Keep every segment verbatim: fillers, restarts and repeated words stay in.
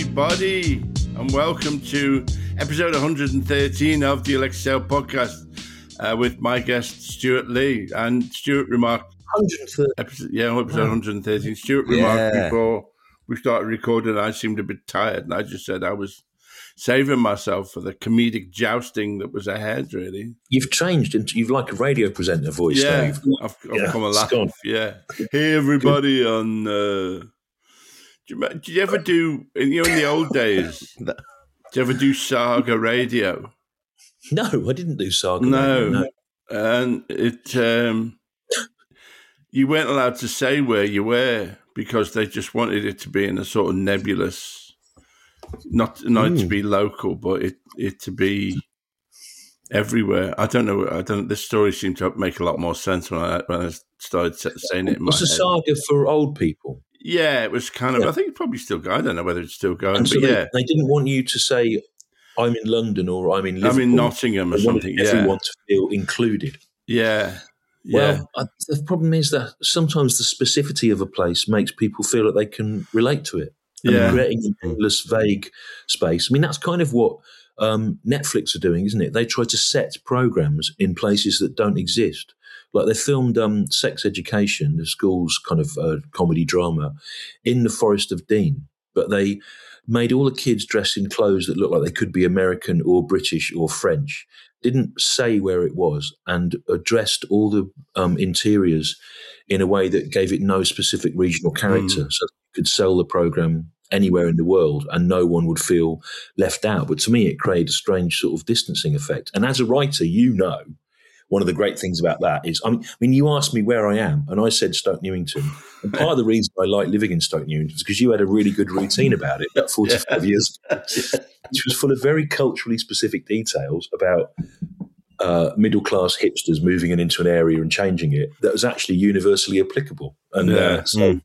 everybody, and welcome to episode one hundred thirteen of the Alexisale podcast uh, with my guest Stuart Lee. And Stuart remarked, one hundred thirteen episode, yeah, episode one hundred thirteen. Stuart Yeah. remarked before we started recording, I seemed a bit tired, and I just said I was saving myself for the comedic jousting that was ahead. Really, You've changed into you've like a radio presenter voice. yeah, now. You've got- I've, I've Yeah, become a it's laugh. gone. Yeah, hey everybody on. Uh, do you, did you ever do in, you know, in the old days? Did you ever do Saga Radio? No, I didn't do Saga. No, Radio, no. and it um, you weren't allowed to say where you were because they just wanted it to be in a sort of nebulous, not not it to be local, but it it to be everywhere. I don't know. I don't. This story seemed to make a lot more sense when I when I started saying it in my What's a head. Saga for old people? Yeah, it was kind of. Yeah. I think it's probably still going. I don't know whether it's still going, And but so they, yeah, they didn't want you to say, "I'm in London" or "I'm in I'm Liverpool." in Nottingham or They wanted something. Yeah, everyone to feel included. yeah, yeah. Well, I, the problem is that sometimes the specificity of a place makes people feel that they can relate to it. And Yeah. creating an endless, vague space. I mean, that's kind of what um, Netflix are doing, isn't it? They try to set programs in places that don't exist. Like they filmed um, Sex Education, the school's kind of uh, comedy drama, in the Forest of Dean, but they made all the kids dress in clothes that looked like they could be American or British or French. Didn't say where it was and addressed all the um, interiors in a way that gave it no specific regional character, so you could sell the program anywhere in the world and no one would feel left out. But to me, it created a strange sort of distancing effect. And as a writer, you know, one of the great things about that is, I mean, I mean, you asked me where I am, and I said Stoke Newington. And part of the reason I like living in Stoke Newington is because you had a really good routine about it about forty-five years ago, which was full of very culturally specific details about uh, middle-class hipsters moving in into an area and changing it that was actually universally applicable. And Yeah. uh, so,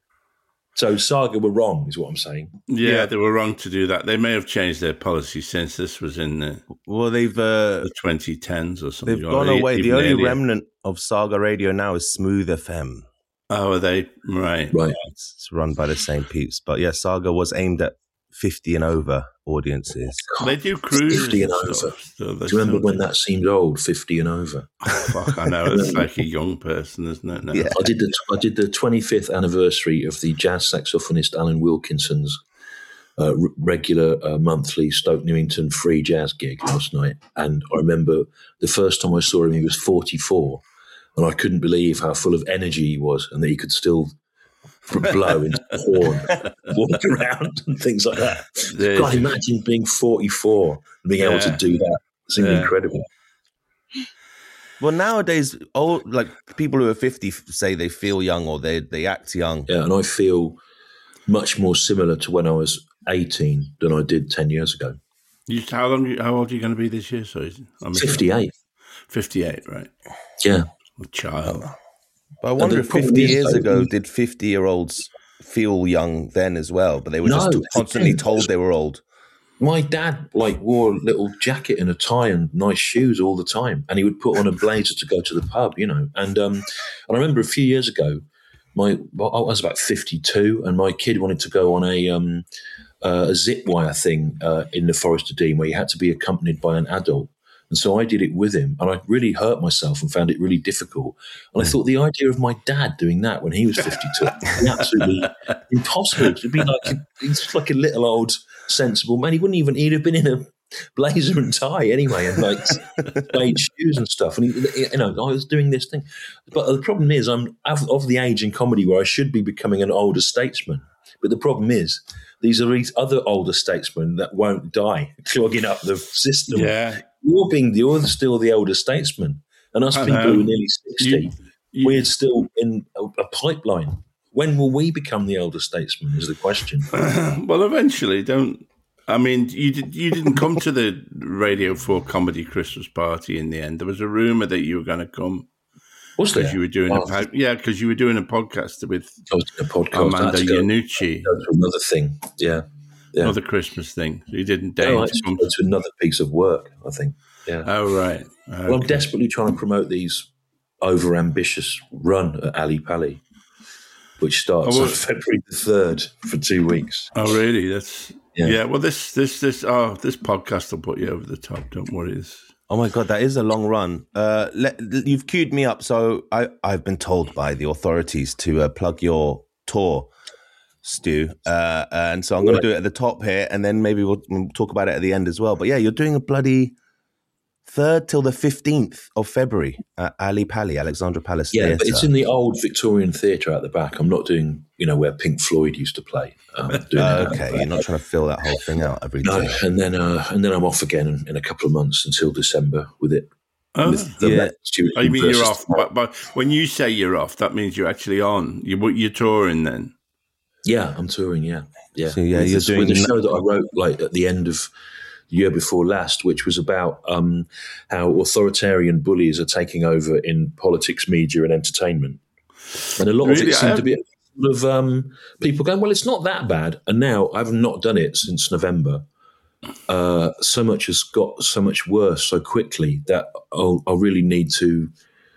so Saga were wrong, is what I'm saying. Yeah, Yeah. they were wrong to do that. They may have changed their policy since this was in the, Well, they've uh, the twenty tens or something. they've or gone e- away. The even only earlier. remnant of Saga Radio now is Smooth F M. Oh, are they? Right. Right. It's, it's run by the same peeps, but yeah, Saga was aimed at fifty and over audiences. They do cruises fifty and and over. stuff. So Do you remember when that seemed old, fifty and over? Oh, fuck, I know. It's like a young person, isn't it? No. Yeah. I did the I did the twenty-fifth anniversary of the jazz saxophonist Alan Wilkinson's uh, r- regular uh, monthly Stoke Newington free jazz gig last night, and I remember the first time I saw him, he was forty-four, and I couldn't believe how full of energy he was, and that he could still blow into the horn, walk around, and things like that. There's- God, imagine being forty-four and being able Yeah. to do that. It seemed Yeah. incredible. Well, nowadays, old like people who are fifty f- say they feel young or they they act young. Yeah, and I feel much more similar to when I was eighteen than I did ten years ago. You, how long? How old are you going to be this year? Sorry, I'm fifty-eight. Fifty-eight, right? Yeah. A child. But I wonder the if problem fifty is, years though, ago, we- did fifty-year-olds feel young then as well? But they were No, just it's constantly the thing. told they were old. My dad like wore a little jacket and a tie and nice shoes all the time, and he would put on a blazer to go to the pub, you know. And um, and I remember a few years ago, my well, I was about fifty-two, and my kid wanted to go on a um, uh, a zip wire thing uh, in the Forest of Dean where you had to be accompanied by an adult. And so I did it with him, and I really hurt myself and found it really difficult. And I thought the idea of my dad doing that when he was fifty-two was absolutely impossible. It'd be like he's just like a little old sensible man. He wouldn't even he'd have been in a blazer and tie anyway, and like suede shoes and stuff. And he, you know, I was doing this thing, but the problem is, I'm of, of the age in comedy where I should be becoming an older statesman. But the problem is, these are these other older statesmen that won't die, clogging up the system. Yeah. You're being the, you're still the older statesman, and us I people know. who are nearly sixty, You- you- we're still in a, a pipeline. When will we become the elder statesman? Is the question. Well, eventually, don't. I mean, you did, you didn't come to the Radio four comedy Christmas party in the end. There was a rumor that you were going to come Was there? because you were doing Oh, a po- yeah, because you were doing a podcast with I was doing a podcast. I had Armando to go, Iannucci, go to another thing. Yeah, yeah. another Christmas thing. So you didn't No, deign I had to to come. go to another piece of work. I think. Yeah. Oh right. Well, I'm Okay. desperately trying to promote these over-ambitious run at Ali Pali, which starts Oh, well- on February the third for two weeks. Oh really? That's Yeah. yeah. Well, this this this oh this podcast will put you over the top. Don't worry. It's... Oh my God, that is a long run. Uh, let, you've queued me up, so I I've been told by the authorities to uh, plug your tour, Stu, uh, and so I'm going to do it at the top here, and then maybe we'll, we'll talk about it at the end as well. But yeah, you're doing a bloody third till the fifteenth of February at Ali Pali, Alexandra Palace Yeah, Theatre. but it's in the old Victorian theatre at the back. I'm not doing, you know, where Pink Floyd used to play. Um, doing uh, okay, you're not trying to fill that whole thing out every no, day. and then uh, and then I'm off again in, in a couple of months until December with it. Oh, with the yeah. Oh, you mean you're off? But, but when you say you're off, that means you're actually on. You you're touring then. Yeah, I'm touring. Yeah, yeah. So yeah, with you're this, doing with the show that I wrote like at the end of the year before last, which was about um, how authoritarian bullies are taking over in politics, media, and entertainment. And a lot really, of it seemed to be a lot of um, people going, "Well, it's not that bad." And now I've not done it since November. Uh, so much has got so much worse so quickly that I'll, I'll really need to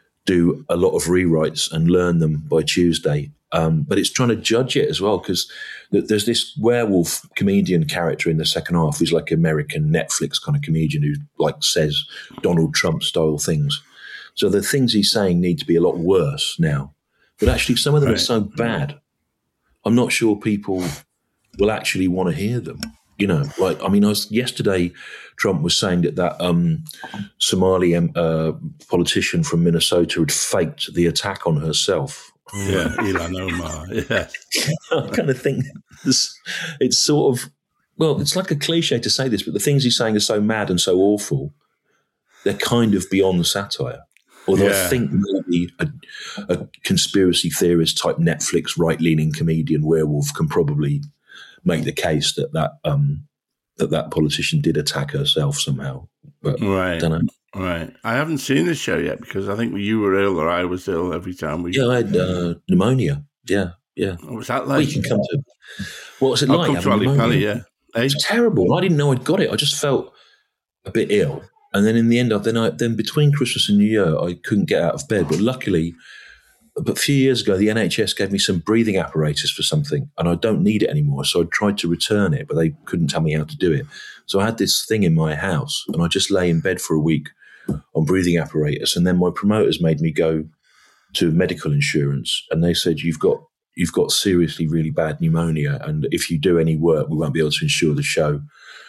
do a lot of rewrites and learn them by Tuesday. Um, but it's trying to judge it as well, because th- there's this werewolf comedian character in the second half who's like American Netflix kind of comedian who like says Donald Trump style things. So the things he's saying need to be a lot worse now. But actually some of them right. are so bad, I'm not sure people will actually want to hear them. You know, like, I mean, I was, yesterday Trump was saying that that um, Somali uh, politician from Minnesota had faked the attack on herself. Yeah, Ilhan Omar. Yeah. I kind of think this, it's sort of, well, it's like a cliche to say this, but the things he's saying are so mad and so awful, they're kind of beyond satire. Although yeah. I think maybe a, a conspiracy theorist type Netflix right-leaning comedian werewolf can probably make the case that that um, that that politician did attack herself somehow. But right. I don't know. Right. I haven't seen the show yet because I think you were ill or I was ill every time we. Yeah, I had uh, pnemonia. Yeah, yeah. What was that like? We can come to. What was it I'll like? Come to Ali Pali, yeah. It was terrible. I didn't know I'd got it. I just felt a bit ill, and then in the end, then I then between Christmas and New Year, I couldn't get out of bed. But luckily, but a few years ago, the N H S gave me some breathing apparatus for something, and I don't need it anymore. So I tried to return it, but they couldn't tell me how to do it. So I had this thing in my house, and I just lay in bed for a week on breathing apparatus. And then my promoters made me go to medical insurance, and they said, you've got you've got seriously really bad pneumonia, and if you do any work, we won't be able to insure the show.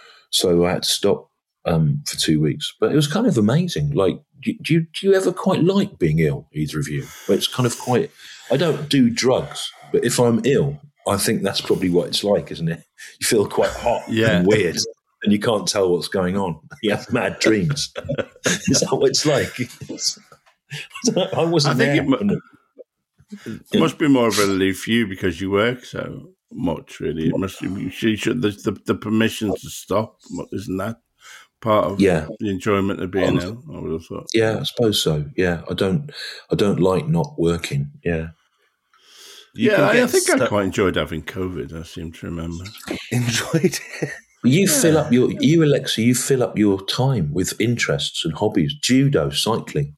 So I had to stop um, for two weeks. But it was kind of amazing. Like, do you, do you ever quite like being ill, either of you? But it's kind of quite, I don't do drugs, but if I'm ill, I think that's probably what it's like, isn't it? You feel quite hot yeah. and weird, and you can't tell what's going on. You have mad dreams. Is that what it's like? It's, I, don't know, I wasn't I think there. It, mu- it must be more of a relief for you because you work so much, really. It must you should, the, the, the permission to stop, isn't that part of yeah. the enjoyment of being ill? I would have thought. Yeah, I suppose so. Yeah, I don't, I don't like not working. Yeah, you yeah. I, I think st- I quite enjoyed having COVID. I seem to remember. Enjoyed it. You yeah. fill up your, you Alexa, you fill up your time with interests and hobbies: judo, cycling,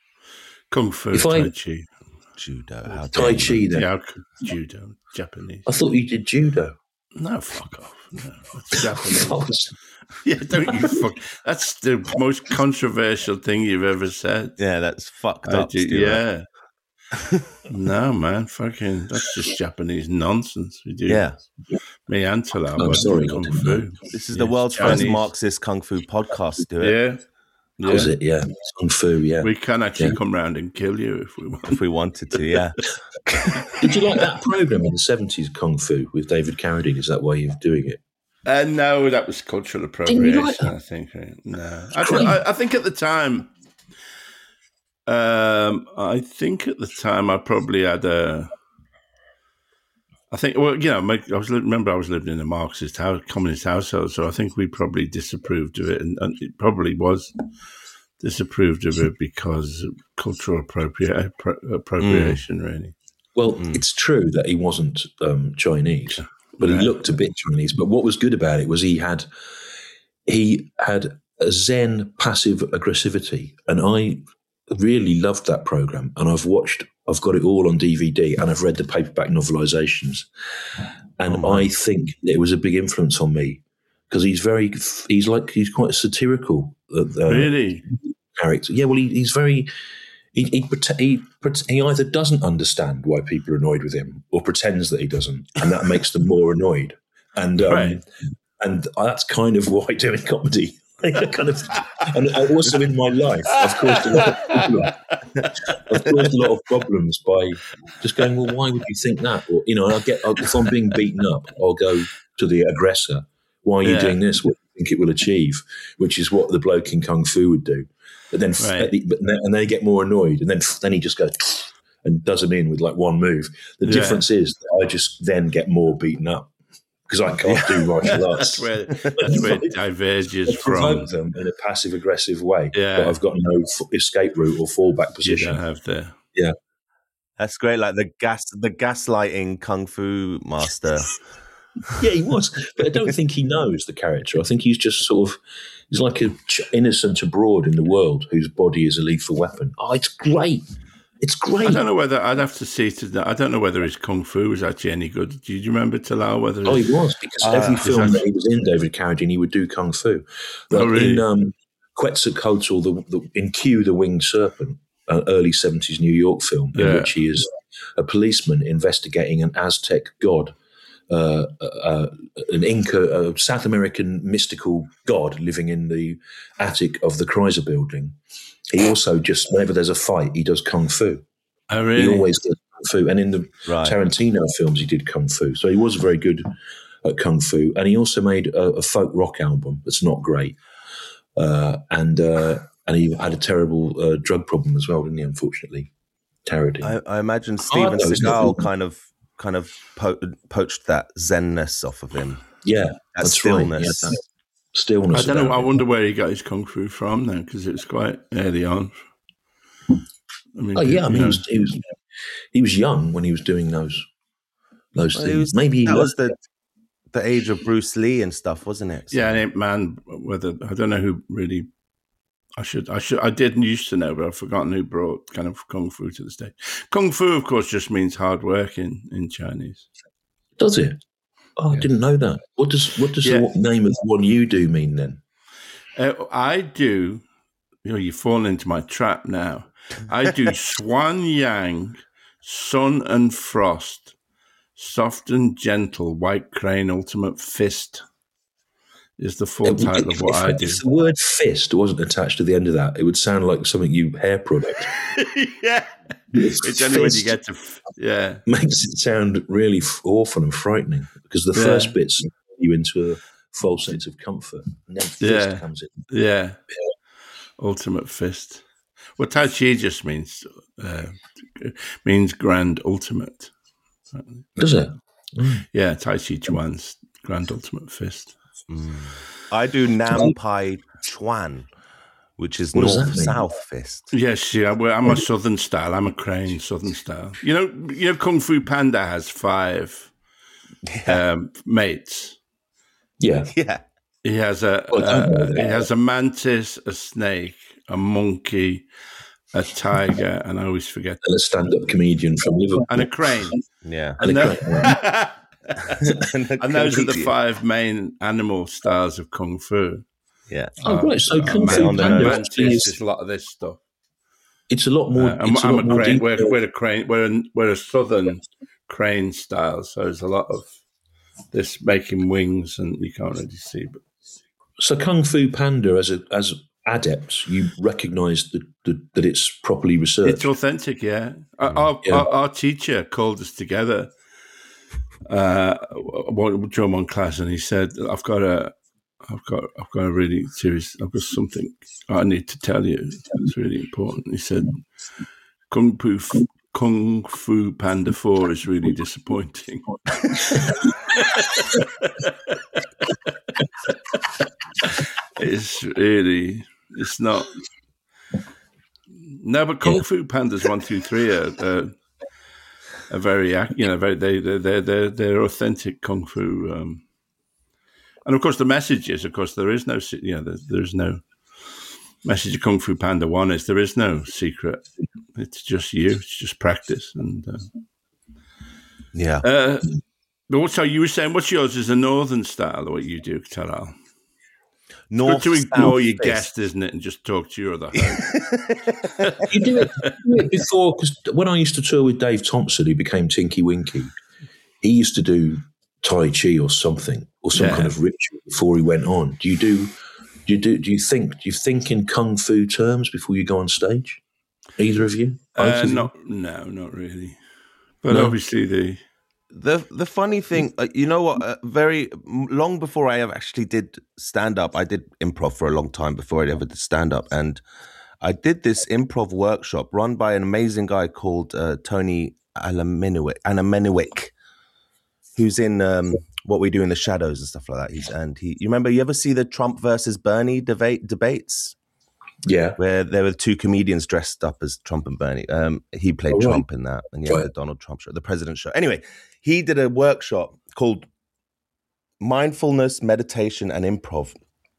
kung fu, if tai I, chi, judo, how tai chi. Then yeah, judo, Japanese. I thought you did judo. No, fuck off. No, it's Japanese. Yeah, don't you fuck. That's the most controversial thing you've ever said. Yeah, that's fucked I up. Do, yeah. No, man, fucking, that's just Japanese nonsense. We do. Yeah. I'm Me and Talal. sorry, Kung I didn't Fu. know. This is Yeah, the world's Chinese. first Marxist kung fu podcast. Do it Yeah. That was it, yeah. Kung Fu, yeah. We can actually Yeah. come round and kill you if we want. if we wanted to. Yeah. Did you like that program in the seventies, Kung Fu, with David Carradine? Is that why you're doing it? Uh, no, that was cultural Didn't you like appropriation, that? I think. Right? No. I, great. th- I, I think at the time, um, I think at the time I probably had a, I think, well, you know, my, I was remember I was living in a Marxist house, communist household, so I think we probably disapproved of it, and, and it probably was disapproved of it because of cultural appropria- appro- appropriation, mm. really. Well, Mm. it's true that he wasn't um, Chinese, but Right. he looked a bit Chinese. But what was good about it was he had he had a Zen passive aggressivity, and I really loved that program, and I've watched. I've got it all on D V D, and I've read the paperback novelizations, and Oh, I think it was a big influence on me because he's very. He's like he's quite satirical. Uh, Really? character. Yeah, well, he, he's very. He he, prete- he he either doesn't understand why people are annoyed with him, or pretends that he doesn't, and that makes them more annoyed. And um, Right. and that's kind of why I do in comedy. I kind of, and also in my life, I've caused a lot of problems. I've caused a lot of problems by just going, well, why would you think that? Or you know, and I get if I'm being beaten up, I'll go to the aggressor. Why are you Yeah. doing this? What do you think it will achieve? Which is what the bloke in Kung Fu would do. But then, Right. at the, but then and they get more annoyed, and then then he just goes and does him in with like one move. The Yeah. difference is that I just then get more beaten up because I can't do martial arts. That's where that's where it diverges I provoke from. them in a passive aggressive way, Yeah. but I've got no f- escape route or fallback You position. don't have the that's great. Like the gas, the gaslighting kung fu master. Yeah, he was, but I don't think he knows the character. I think he's just sort of he's like a ch- innocent abroad in the world whose body is a lethal weapon. Oh, it's great! It's I great. don't know whether I'd have to see to. I don't know whether his kung fu was actually any good. Do you remember Talal? Whether Oh, it's- he was because Uh, every is film that- that he was in, David Carradine, he would do kung fu. Like Oh, really? In um, Quetzalcoatl, the, the, in Q, the Winged Serpent, an early seventies New York film, in Yeah. which he is a policeman investigating an Aztec god, uh, uh, an Inca, a South American mystical god living in the attic of the Chrysler Building. He also just, whenever there's a fight, he does kung fu. Oh, He really? always does kung fu. And in the Right. Tarantino films, he did kung fu. So he was very good at kung fu. And he also made a, a folk rock album that's not great. Uh, and uh, and he had a terrible uh, drug problem as well, didn't he, unfortunately? Tarantino. I, I imagine Steven no, it's not Seagal good. kind of kind of po- poached that zenness off of him. yeah, That that's stillness. right. Yeah, that stillness. I don't know. about I it. wonder where he got his kung fu from then, because it was quite early on. I mean, Oh yeah, I you mean, he know, was, he was he was young when he was doing those those Well, he things. was- Maybe he that was learned- the the age of Bruce Lee and stuff, wasn't it? So- yeah, and Ape Man. Whether I don't know who really. I should. I should. I didn't used to know, but I've forgotten who brought kind of kung fu to the stage. Kung fu, of course, just means hard work in, in Chinese. does it? Oh, I Yeah. didn't know that. What does what does Yeah. the name of the one you do mean then? Uh, I do. You know, you've fallen into my trap now. I do Swan Yang, Sun and Frost, Soft and Gentle, White Crane, Ultimate Fist. Is the full title of what if, I do. If the word fist wasn't attached to the end of that, it would sound like something you hair product. Yeah, it's only when you Fist get to f- yeah. makes it sound really f- awful and frightening because the Yeah. first bits you into a false sense of comfort, and then fist Yeah. comes in. Yeah, Ultimate Fist. Well, Tai Chi just means uh, means grand ultimate. Does it? Yeah, Tai Chi Chuan's grand ultimate fist. I do Nam Pai Chuan, which is What does that north mean? south fist. Yes, yeah, well, I'm a southern style. I'm a crane southern style. You know, you know, Kung Fu Panda has five um, mates. Yeah. Yeah. He has a Well, I don't know uh, he that. has a mantis, a snake, a monkey, a tiger, and I always forget, And a stand-up comedian from Liverpool. and a crane. Yeah. And, a tho- crane, and and those are the five main animal styles of Kung Fu. Yeah. Oh, right. So Uh, Kung man- Fu on the Panda nose. mantis is, is a lot of this stuff. it's a lot more. Uh, I'm, it's a I'm lot a more crane. deep- We're, we're a crane. We're a, we're a southern crane style, so there's a lot of this making wings, and you can't really see. But So Kung Fu Panda, as a as adepts, you recognise that that that it's properly researched. it's authentic, yeah. Our, our, Yeah. our, our teacher called us together uh, one- during one class, and he said, "I've got a, I've got, I've got a really serious. I've got something I need to tell you. It's really important." He said, "Kung Fu." Kung Fu Panda four is really disappointing. It's really, it's not. No, but Kung Yeah. Fu Pandas one, two, three are, are, are very, ac- you know, very they they they they're, they're authentic Kung Fu, um, and of course the message is, of course, there is no, si- you know, there, there's no, message of Kung Fu Panda One is there is no secret. It's just you. It's just practice. And uh, yeah. Uh, but also, you were saying, what's yours is a northern style, or what you do, Talal? North, to ignore south, your east. guest, isn't it, and just talk to your other host. You do it, do it before, because when I used to tour with Dave Thompson, who became Tinky Winky, he used to do Tai Chi or something, or some Yeah. kind of ritual before he went on. Do you do? Do you do? Do you think? Do you think in kung fu terms before you go on stage? Either of you? Both Uh, of you? not, no, not really. But No. obviously, the The the funny thing, uh, you know what? Uh, very m- long before I ever actually did stand up, I did improv for a long time before I ever did stand up, and I did this improv workshop run by an amazing guy called uh, Tony Alamenwick, Alamenwick, who's in um, What We Do in the Shadows and stuff like that. He's and he. You remember? You ever see the Trump versus Bernie debate debates? Yeah. Where there were two comedians dressed up as Trump and Bernie. Um, he played Oh, right. Trump in that, and yeah, Right. the Donald Trump show, the President show. Anyway, he did a workshop called Mindfulness, Meditation, and Improv,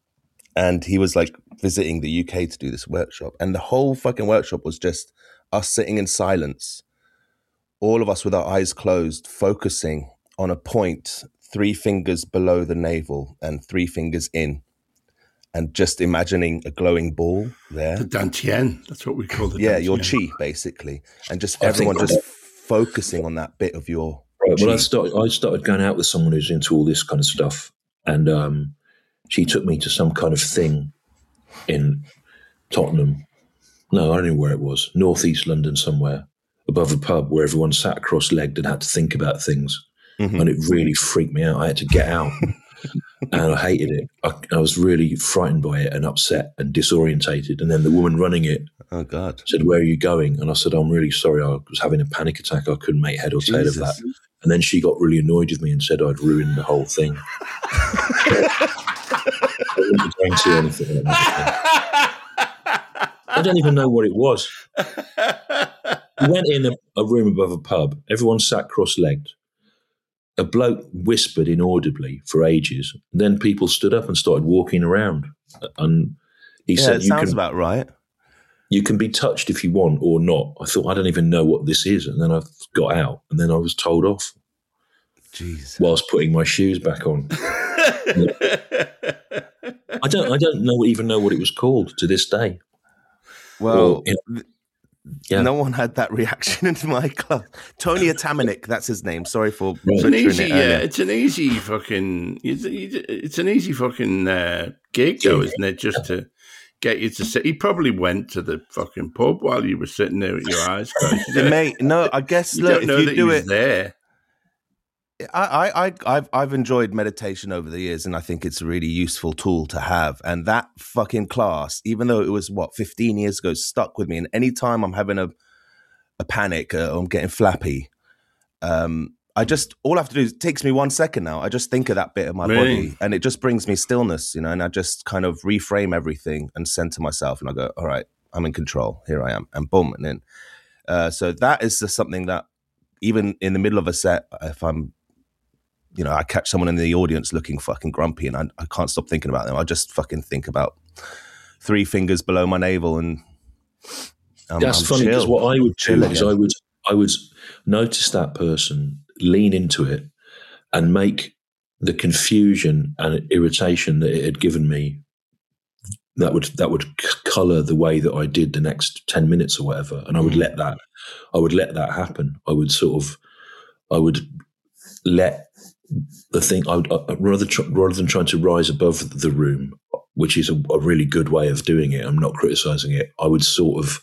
and he was like visiting the U K to do this workshop, and the whole fucking workshop was just us sitting in silence, all of us with our eyes closed, focusing on a point three fingers below the navel and three fingers in. And just imagining a glowing ball there. the Dantien, that's what we call the Yeah, Dantien. your chi, basically. And just I everyone think- just focusing on that bit of your Right, well, chi. I started. I started going out with someone who's into all this kind of stuff, and um, she took me to some kind of thing in Tottenham. No, I don't know where it was. Northeast London, somewhere above a pub where everyone sat cross-legged and had to think about things, Mhm. and it really freaked me out. I had to get out, and I hated it. I, I was really frightened by it and upset and disorientated. And then the woman running it Oh, God. said, "Where are you going?" And I said, "I'm really sorry. I was having a panic attack. I couldn't make head or tail of Jesus. that." And then she got really annoyed with me and said I'd ruined the whole thing. I wasn't going to anything like that. I don't even know what it was. We went in a, a room above a pub. Everyone sat cross-legged. A bloke whispered inaudibly for ages. Then people stood up and started walking around. And he Yeah, said, it you sounds can, about right. you can be touched if you want or not. I thought, I don't even know what this is. And then I got out and then I was told off Jeez. whilst putting my shoes back on. I don't I don't know even know what it was called to this day. Well, Or, you know, th- yeah. no one had that reaction in my club. Tony Atamanik, that's his name. Sorry for It's an butchering easy, it yeah. earlier. It's an easy fucking. It's, it's an easy fucking uh, gig, though, Gig. isn't it? Just to get you to sit. He probably went to the fucking pub while you were sitting there with your eyes closed. Yeah, mate, no, I guess, You look, don't if know you that do he it, was there. I, I, I, I've, I've enjoyed meditation over the years, and I think it's a really useful tool to have. And that fucking class, even though it was what fifteen years ago, stuck with me. And anytime I'm having a, a panic, uh, or I'm getting flappy, um, I just all I have to do is it takes me one second now. I just think of that bit of my Really? body, and it just brings me stillness, you know. And I just kind of reframe everything and center myself, and I go, all right, I'm in control. Here I am, and boom, and then. Uh, so that is just something that, even in the middle of a set, if I'm you know, I catch someone in the audience looking fucking grumpy and I, I can't stop thinking about them. I just fucking think about three fingers below my navel and I'm, That's I'm funny because chill. what I would Chill do is again. I would I would notice that person, lean into it, and make the confusion and irritation that it had given me. That would that would colour the way that I did the next ten minutes or whatever, and I would Mm. let that I would let that happen. I would sort of I would let the thing. I would uh, rather tr- rather than trying to rise above the room, which is a, a really good way of doing it. I'm not criticising it. I would sort of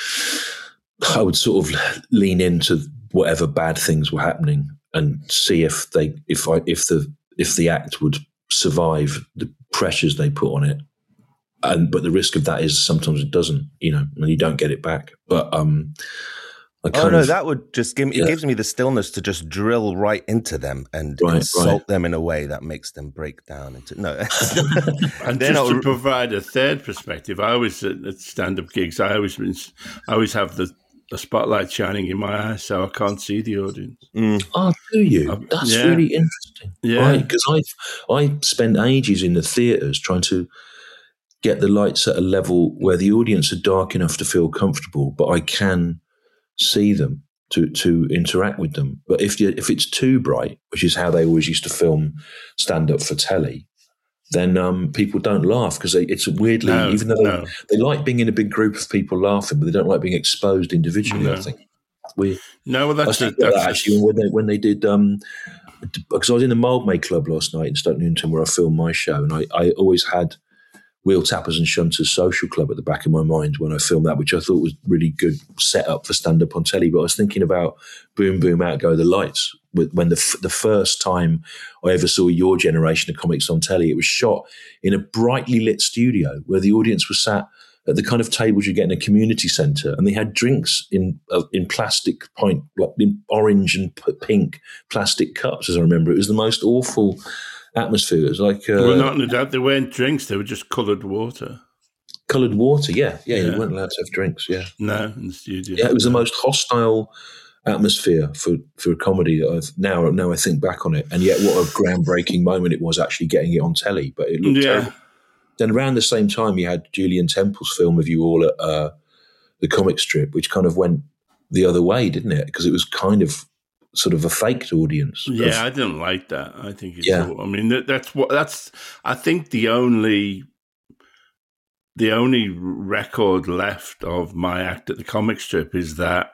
I would sort of lean into whatever bad things were happening and see if they if I if the if the act would survive the pressures they put on it. And but the risk of that is sometimes it doesn't, you know, and you don't get it back. But um, I kind Oh no, of, that would just give me. Yeah. It gives me the stillness to just drill right into them and Right, insult right. them in a way that makes them break down into no. And They're just not- to provide a third perspective, I always at, at stand-up gigs, I always been, I always have the, the spotlight shining in my eyes, so I can't see the audience. Mm. oh, do you? Um, That's yeah. really interesting, Yeah. right? Because I I spent ages in the theatres trying to get the lights at a level where the audience are dark enough to feel comfortable, but I can see them to to interact with them. But if you, if it's too bright, which is how they always used to film stand-up for telly, then um, people don't laugh because it's weirdly, no, even though no. they, they like being in a big group of people laughing, but they don't like being exposed individually, no. I think. We, no, well, that's, I a, think that that's actually a, when they, when they did, um, because I was in the Mildmay Club last night in Stoke Newington where I filmed my show, and I, I always had Wheel Tappers and Shunters Social Club at the back of my mind when I filmed that, which I thought was really good setup for stand-up on telly. But I was thinking about Boom Boom Out Go the Lights, when the f- the first time I ever saw Your Generation of Comics on telly. It was shot in a brightly lit studio where the audience was sat at the kind of tables you get in a community centre, and they had drinks in uh, in plastic pint, like in orange and p- pink plastic cups, as I remember. It was the most awful atmosphere. It was like uh, well, not only that, they weren't drinks; they were just coloured water. Coloured water, yeah. yeah, yeah. You weren't allowed to have drinks, yeah. No, in the studio. Yeah, it was no. the most hostile atmosphere for, for a comedy that I've now now I think back on it, and yet what a groundbreaking moment it was actually getting it on telly. But it looked yeah. terrible. Then around the same time, you had Julian Temple's film of you all at uh, the comic strip, which kind of went the other way, didn't it? Because it was kind of sort of a faked audience. Yeah, of, I didn't like that. I think it's. Yeah. All, I mean, that, that's what that's. I think the only. The only record left of my act at the comic strip is that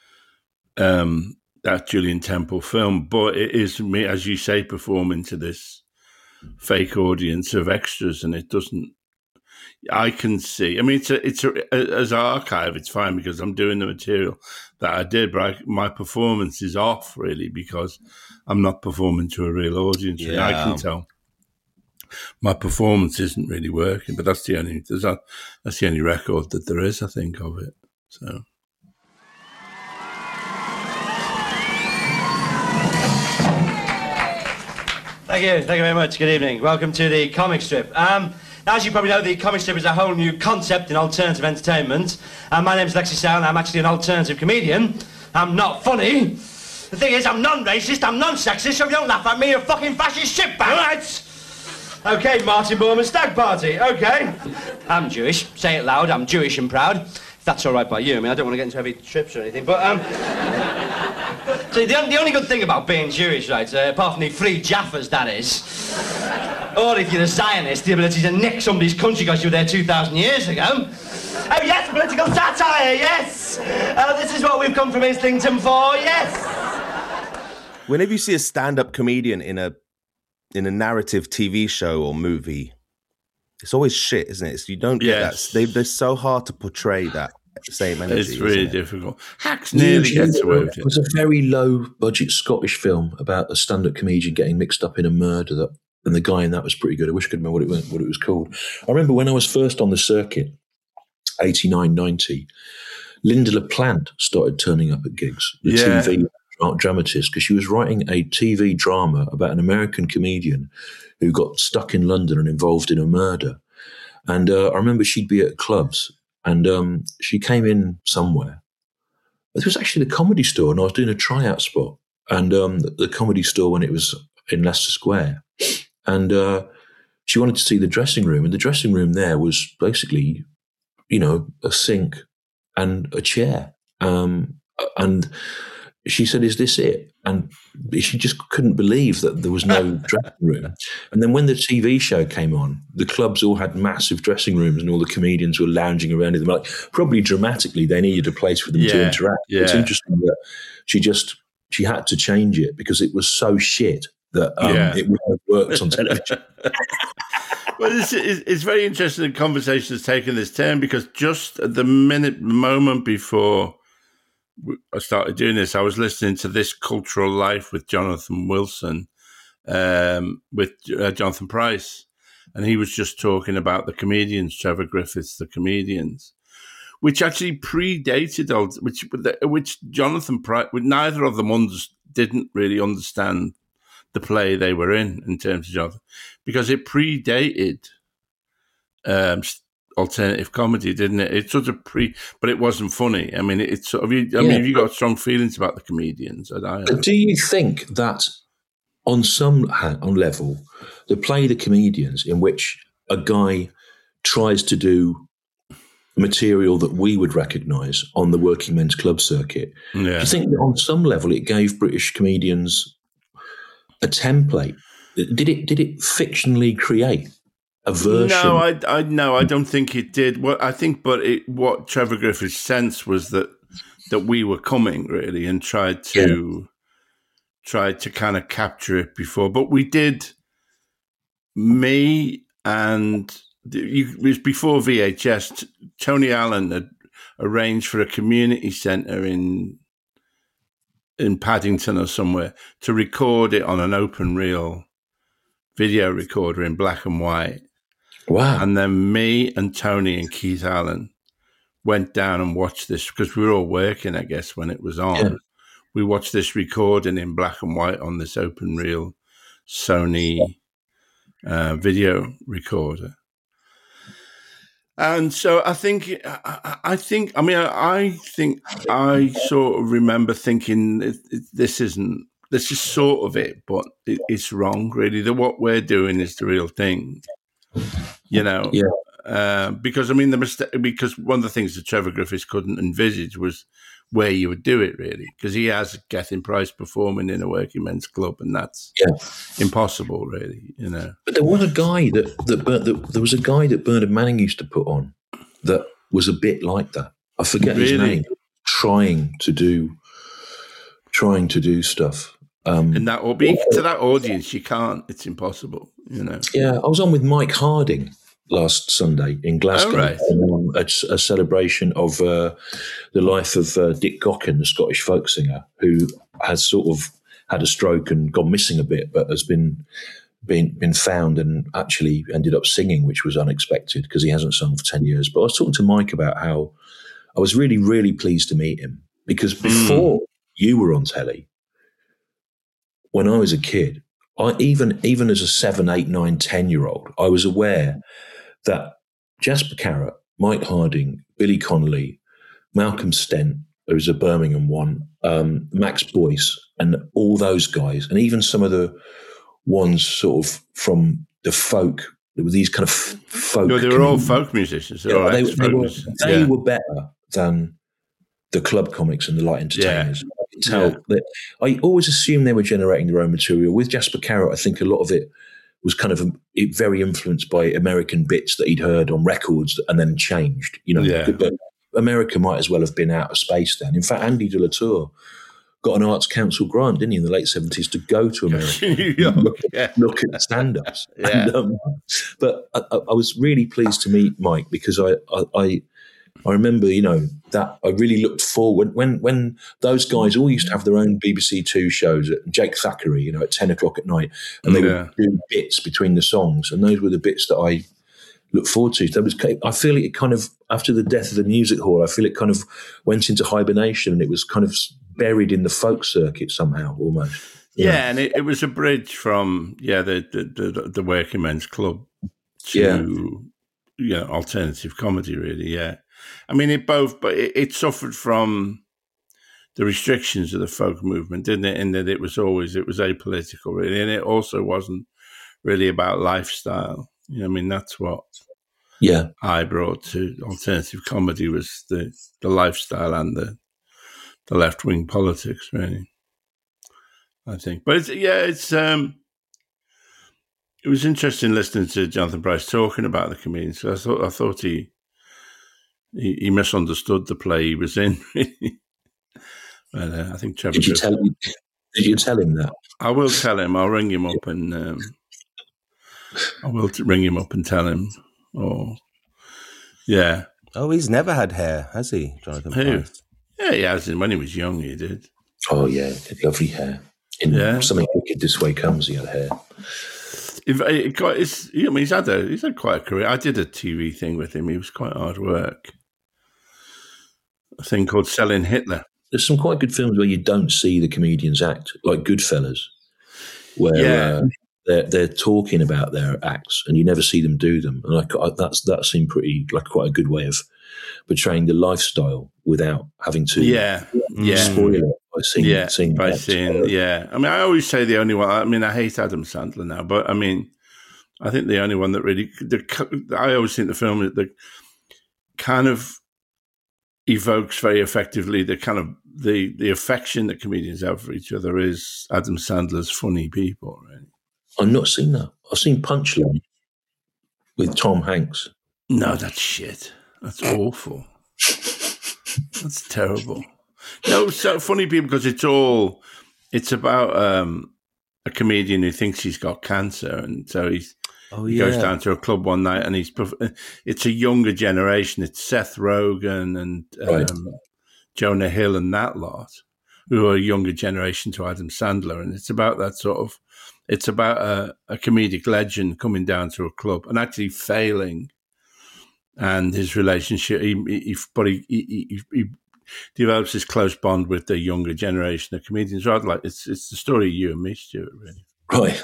um, that Julian Temple film, but it is me, as you say, performing to this fake audience of extras, and it doesn't. I can see. I mean, it's a, it's a, as archive, it's fine because I'm doing the material that I did, but I, my performance is off really because I'm not performing to a real audience. Yeah. I can tell. My performance isn't really working, but that's the only there's a, that's the only record that there is, I think, of it. So, thank you, thank you very much. Good evening. Welcome to the comic strip. Um, as you probably know, the comic strip is a whole new concept in alternative entertainment. Uh, my name's Lexi Sound. I'm actually an alternative comedian. I'm not funny. The thing is, I'm non-racist. I'm non-sexist. So if you don't laugh at me, you're a fucking fascist shitbag. Right? Okay, Martin Bormann Stag Party, okay. I'm Jewish, say it loud, I'm Jewish and proud. If that's all right by you, I mean, I don't want to get into heavy trips or anything, but, um... see, the, the only good thing about being Jewish, right, uh, apart from the free Jaffas, that is, or if you're a Zionist, the ability to nick somebody's country because you were there two thousand years ago. Oh, yes, political satire, yes! Uh, this is what we've come from Islington for, yes! Whenever you see a stand-up comedian in a in a narrative T V show or movie, it's always shit, isn't it? So you don't get yes. that. They, they're so hard to portray that same energy. It's really difficult. Hacks nearly gets away with it. It was a very low-budget Scottish film about a stand-up comedian getting mixed up in a murder, that, and the guy in that was pretty good. I wish I could remember what it was, what it was called. I remember when I was first on the circuit, eighty-nine, ninety, Linda LaPlante started turning up at gigs. The yeah. T V dramatist, because she was writing a T V drama about an American comedian who got stuck in London and involved in a murder. And uh, I remember she'd be at clubs, and um, she came in somewhere. It was actually the Comedy Store, and I was doing a tryout spot, and um, the, the Comedy Store when it was in Leicester Square. And uh, she wanted to see the dressing room, and the dressing room there was basically, you know, a sink and a chair. Um, and she said, "Is this it?" And she just couldn't believe that there was no dressing room. And then when the T V show came on, the clubs all had massive dressing rooms and all the comedians were lounging around in them. Like, probably dramatically, they needed a place for them yeah, to interact. Yeah. It's interesting that she just, she had to change it because it was so shit that um, yeah. it wouldn't have worked on television. Well, it's, it's very interesting the conversation has taken this turn because just at the minute, moment before I started doing this, I was listening to This Cultural Life with Jonathan Wilson, um, with uh, Jonathan Pryce, and he was just talking about the comedians, Trevor Griffiths, the comedians, which actually predated, which which Jonathan Pryce, neither of them under, didn't really understand the play they were in, in terms of Jonathan, because it predated um, alternative comedy, didn't it? It's sort of pre, but it wasn't funny. I mean, it's sort of. I yeah, mean, have you got strong feelings about the comedians? I, I do you think that on some on level, the play The Comedians, in which a guy tries to do material that we would recognise on the working men's club circuit. Yeah. Do you think that on some level it gave British comedians a template? Did it? Did it fictionally create a version? No, I, I no, I don't think it did. What I think, but it, what Trevor Griffith's sense was that that we were coming really, and tried to yeah. tried to kind of capture it before. But we did. Me and you, it was before V H S. Tony Allen had arranged for a community centre in in Paddington or somewhere to record it on an open reel video recorder in black and white. Wow. And then me and Tony and Keith Allen went down and watched this because we were all working, I guess, when it was on. Yeah. We watched this recording in black and white on this open reel Sony uh, video recorder. And so I think, I, I think, I mean, I, I think I sort of remember thinking it, it, this isn't, this is sort of it, but it, it's wrong, really. That what we're doing is the real thing, you know? Yeah. Uh, because, I mean, the mistake, because one of the things that Trevor Griffiths couldn't envisage was where you would do it, really, because he has Gethin Price performing in a working men's club, and that's yeah. impossible, really, you know. But there was a guy that, that, that there was a guy that Bernard Manning used to put on that was a bit like that. I forget really? his name. Trying to do, trying to do stuff. Um, and that will be to that audience, you can't. It's impossible, you know. Yeah, I was on with Mike Harding last Sunday in Glasgow, oh, right. um, a, a celebration of uh, the life of uh, Dick Gaughan, the Scottish folk singer, who has sort of had a stroke and gone missing a bit, but has been been been found and actually ended up singing, which was unexpected because he hasn't sung for ten years. But I was talking to Mike about how I was really, really pleased to meet him because before mm. you were on telly, when I was a kid, I even even as a seven, eight, nine, ten year old, I was aware that Jasper Carrott, Mike Harding, Billy Connolly, Malcolm Stent, who was a Birmingham one, um, Max Boyce, and all those guys, and even some of the ones sort of from the folk, there were these kind of folk. No, they were all folk musicians. They, yeah, they, they, were, they yeah. were better than the club comics and the light entertainers. Yeah. I can tell yeah. that I always assumed they were generating their own material. With Jasper Carrott, I think a lot of it was kind of it very influenced by American bits that he'd heard on records and then changed. You know, yeah. but America might as well have been out of space then. In fact, Andy de la Tour got an Arts Council grant, didn't he, in the late seventies to go to America, New York, look, yeah. look at stand-ups. yeah. and, um, but I, I was really pleased to meet Mike because I, I, I I remember, you know, that I really looked forward when when those guys all used to have their own B B C Two shows. Jake Thackeray, you know, at ten o'clock at night, and they yeah. would do bits between the songs, and those were the bits that I looked forward to. That was, I feel it kind of after the death of the music hall, I feel it kind of went into hibernation, and it was kind of buried in the folk circuit somehow, almost. Yeah, know? and it, it was a bridge from yeah the the, the, the working men's club to yeah. you know, alternative comedy, really. Yeah. I mean, it both, but it, it suffered from the restrictions of the folk movement, didn't it? In that it was always, it was apolitical, really. And it also wasn't really about lifestyle. You know, I mean, that's what yeah. I brought to alternative comedy was the, the lifestyle and the the left-wing politics, really, I think. But it's, yeah, it's, um, it was interesting listening to Jonathan Pryce talking about the comedians. So I thought, I thought he, He, he misunderstood the play he was in. But, uh, I think Trevor. Did you tell him? Did you tell him that? I will tell him. I'll ring him up and um, I will t- ring him up and tell him. Or yeah. Oh, he's never had hair, has he, Jonathan Who? Pryce? Yeah, he has. When he was young, he did. Oh yeah, lovely hair. In yeah. Something Wicked This Way Comes, he had hair. If it got, it's, I mean, he's had a he's had quite a career. I did a T V thing with him. He was quite hard work. A thing called Selling Hitler. There's some quite good films where you don't see the comedians act, like Goodfellas, where yeah. uh, they're they're talking about their acts and you never see them do them. And I, I, that's that seemed pretty like quite a good way of portraying the lifestyle without having to yeah yeah spoil it by seeing yeah seeing by acts. seeing yeah. I mean, I always say the only one. I mean, I hate Adam Sandler now, but I mean, I think the only one that really, the, I always think the film that kind of evokes very effectively the kind of the, the affection that comedians have for each other is Adam Sandler's Funny People. Right? I've not seen that. I've seen Punchline with Tom Hanks. No, that's shit. That's awful. That's terrible. No, so Funny People because it's all, it's about um, a comedian who thinks he's got cancer, and so he's, oh, he yeah. goes down to a club one night, and he's, it's a younger generation. It's Seth Rogen and um, right. Jonah Hill and that lot, who are a younger generation to Adam Sandler, and it's about that sort of, it's about a, a comedic legend coming down to a club and actually failing, and his relationship, he, he, but he, he, he develops this close bond with the younger generation of comedians. Rather like it's it's the story of you and me, Stuart, really. Right.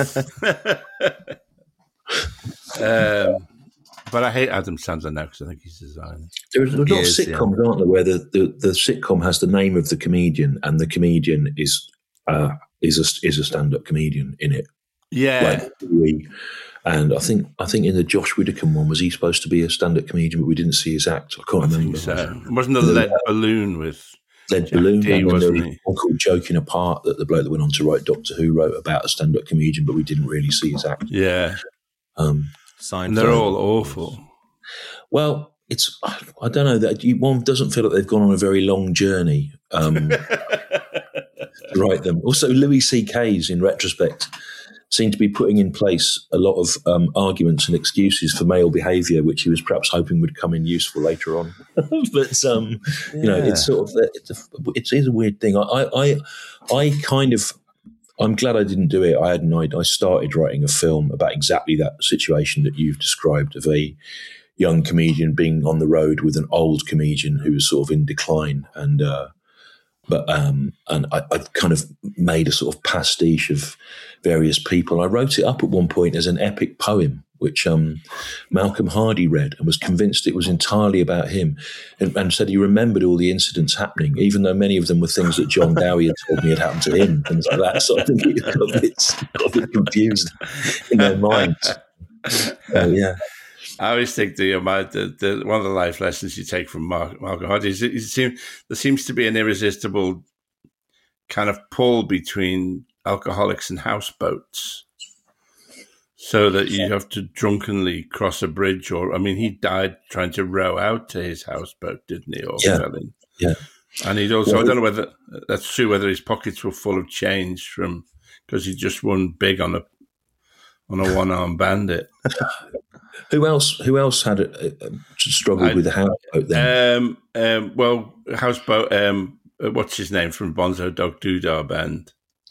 um, but I hate Adam Sandler now because I think he's designed. There's a lot of sitcoms, yeah. aren't there, where the, the, the sitcom has the name of the comedian, and the comedian is uh, is a is a stand-up comedian in it. Yeah. Like, and I think I think in the Josh Widdicombe one, was he supposed to be a stand-up comedian, but we didn't see his act? I can't I remember. Think so. Wasn't there Lead Balloon with Lead Balloon? D, and wasn't he? One called Joking Apart, that the bloke that went on to write Doctor Who wrote about a stand-up comedian, but we didn't really see his act. Yeah. Um, and they're all awful. Well, it's I don't know that you, one doesn't feel like they've gone on a very long journey um, to write them. Also, Louis C K's in retrospect seemed to be putting in place a lot of um, arguments and excuses for male behaviour, which he was perhaps hoping would come in useful later on. But um, yeah. you know, it's sort of it's a, it's, it's a weird thing. I, I I kind of I'm glad I didn't do it. I had an idea. I started writing a film about exactly that situation that you've described, of a young comedian being on the road with an old comedian who was sort of in decline, and uh, but um, and I, I kind of made a sort of pastiche of various people. I wrote it up at one point as an epic poem, which um, Malcolm Hardy read and was convinced it was entirely about him, and, and said he remembered all the incidents happening, even though many of them were things that John Dowie had told me had happened to him, things like that. So I think it got a bit, got a bit confused in their minds. So, yeah. I always think the, the, the one of the life lessons you take from Mark, Malcolm Hardy is it, it seems, there seems to be an irresistible kind of pull between alcoholics and houseboats, so that you have to drunkenly cross a bridge. Or, I mean, he died trying to row out to his houseboat, didn't he? Or yeah. fell in. Yeah. And he'd also, well, I don't know whether that's true, whether his pockets were full of change from, because he just won big on a, on a one-armed bandit. Who else? Who else had a, a, struggled I, with the houseboat then? Um, um, well, houseboat. Um, what's his name from Bonzo Dog Doodah Band?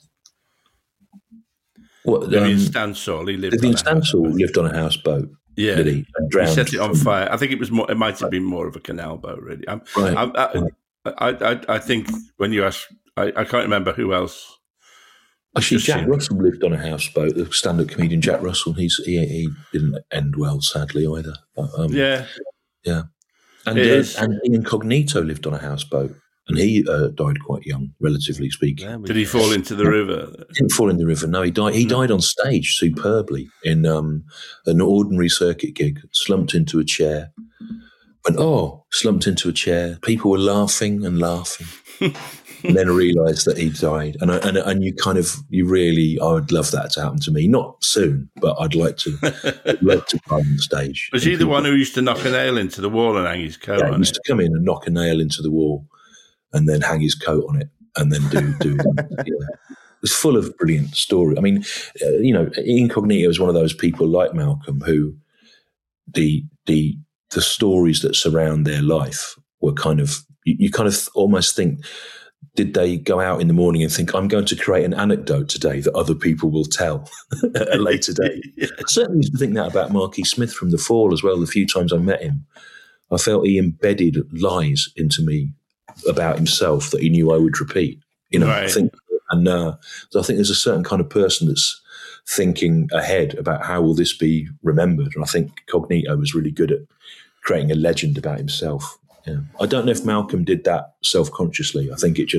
What? Vivian Um, Stansall. He lived. Vivian on a Stansall lived on a houseboat. Yeah, did he? And drowned. He set it on fire. I think it was more. It might have been more of a canal boat, really. I'm, right. I'm, I, I, I, I think when you ask, I, I can't remember who else. Actually, Jack seemed... Russell lived on a houseboat. The stand-up comedian Jack Russell. He's he, he didn't end well, sadly, either. But, um, yeah, yeah. And uh, and Incognito lived on a houseboat, and he uh, died quite young, relatively speaking. Yeah, Did he fall into the river? He didn't fall in the river. No, he died. He died on stage superbly in um, an ordinary circuit gig. Slumped into a chair. Went oh, slumped into a chair. People were laughing and laughing. And then I realised that he died, and I, and and you kind of you really I would love that to happen to me. Not soon, but I'd like to I'd like to climb on stage. Was he the people, one who used to knock a nail into the wall and hang his coat yeah, on he used it? to come in and knock a nail into the wall, and then hang his coat on it, and then do do. yeah. It's full of brilliant story. I mean, uh, you know, Incognito is one of those people like Malcolm who the the the stories that surround their life were kind of you, you kind of almost think. Did they go out in the morning and think, I'm going to create an anecdote today that other people will tell at a later date? yeah. I certainly used to think that about Marky Smith from The Fall as well. The few times I met him, I felt he embedded lies into me about himself that he knew I would repeat. You know, right. I think, and uh, so I think there's a certain kind of person that's thinking ahead about how will this be remembered. And I think Cognito was really good at creating a legend about himself. Yeah. I don't know if Malcolm did that self-consciously. I think it just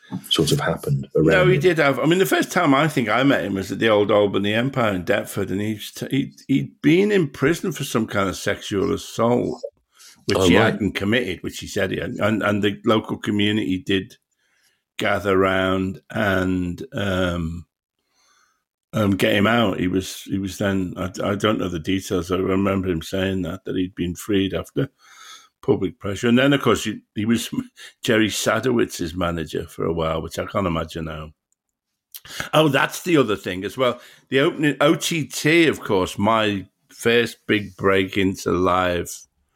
sort of happened around. No, he him. did have. I mean, the first time I think I met him was at the old Albany Empire in Deptford, and he's he, he'd been in prison for some kind of sexual assault, which Oh, he right. hadn't committed, which he said he had. And, and the local community did gather round and um, um, get him out. He was he was then, I, I don't know the details, I remember him saying that, that he'd been freed after public pressure. And then, of course, he, he was Jerry Sadowitz's manager for a while, which I can't imagine now. Oh, that's the other thing as well. The opening O T T, of course, my first big break into live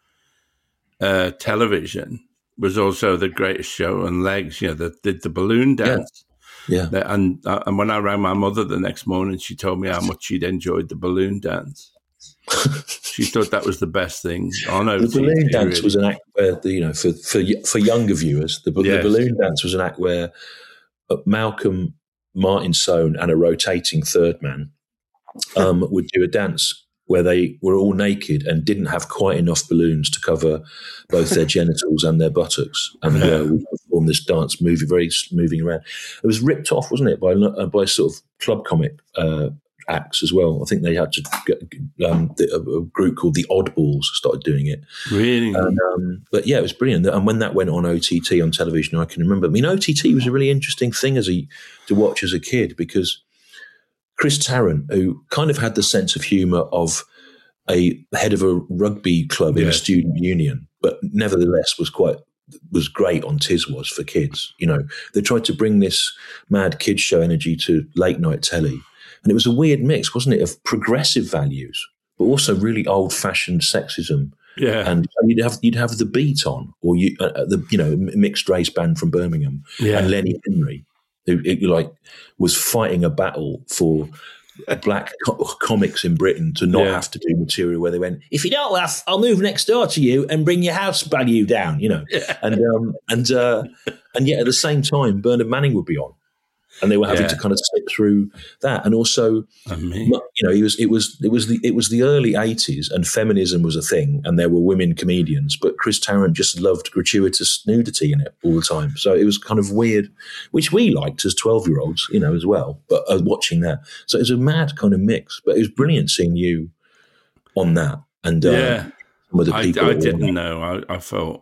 uh, television was also The Greatest Show on Legs. You know, that did the balloon dance. Yeah. Yeah. And uh, and when I rang my mother the next morning, she told me how much she'd enjoyed the balloon dance. She thought that was the best thing on O T T. The balloon dance really. was an act where, the, you know, for, for for younger viewers, the, Yes. the balloon dance was an act where uh, Malcolm, Martin Sohn, and a rotating third man um, would do a dance where they were all naked and didn't have quite enough balloons to cover both their genitals and their buttocks, and Yeah. uh, would perform this dance, moving very moving around. It was ripped off, wasn't it, by uh, by sort of club comic uh, acts as well. I think they had to get um, the, a, a group called the Oddballs started doing it. Really? And, um, but yeah, it was brilliant. And when that went on O T T on television, I can remember. I mean, O T T was a really interesting thing as a to watch as a kid, because Chris Tarrant, who kind of had the sense of humour of a head of a rugby club in a Yes. student union, but nevertheless was quite was great on Tiz was for kids. You know, they tried to bring this mad kids show energy to late night telly, and it was a weird mix, wasn't it, of progressive values, but also really old fashioned sexism. Yeah. And you'd have you'd have the Beat on, or you uh, the you know mixed race band from Birmingham, Yeah. and Lenny Henry, who it, like was fighting a battle for black co- comics in Britain to not Yeah. have to do material where they went, if you don't laugh, I'll move next door to you and bring your house value down, you know, Yeah. and um, and uh, and yet at the same time, Bernard Manning would be on. And they were having Yeah. to kind of sit through that, and also, I mean, you know, he was. It was. It was the. It was the early eighties, and feminism was a thing, and there were women comedians. But Chris Tarrant just loved gratuitous nudity in it all the time. So it was kind of weird, which we liked as twelve-year-olds, you know, as well. But uh, watching that, so it was a mad kind of mix. But it was brilliant seeing you on that, and uh, yeah. some of the I, people. I that were on didn't it. know. I, I felt.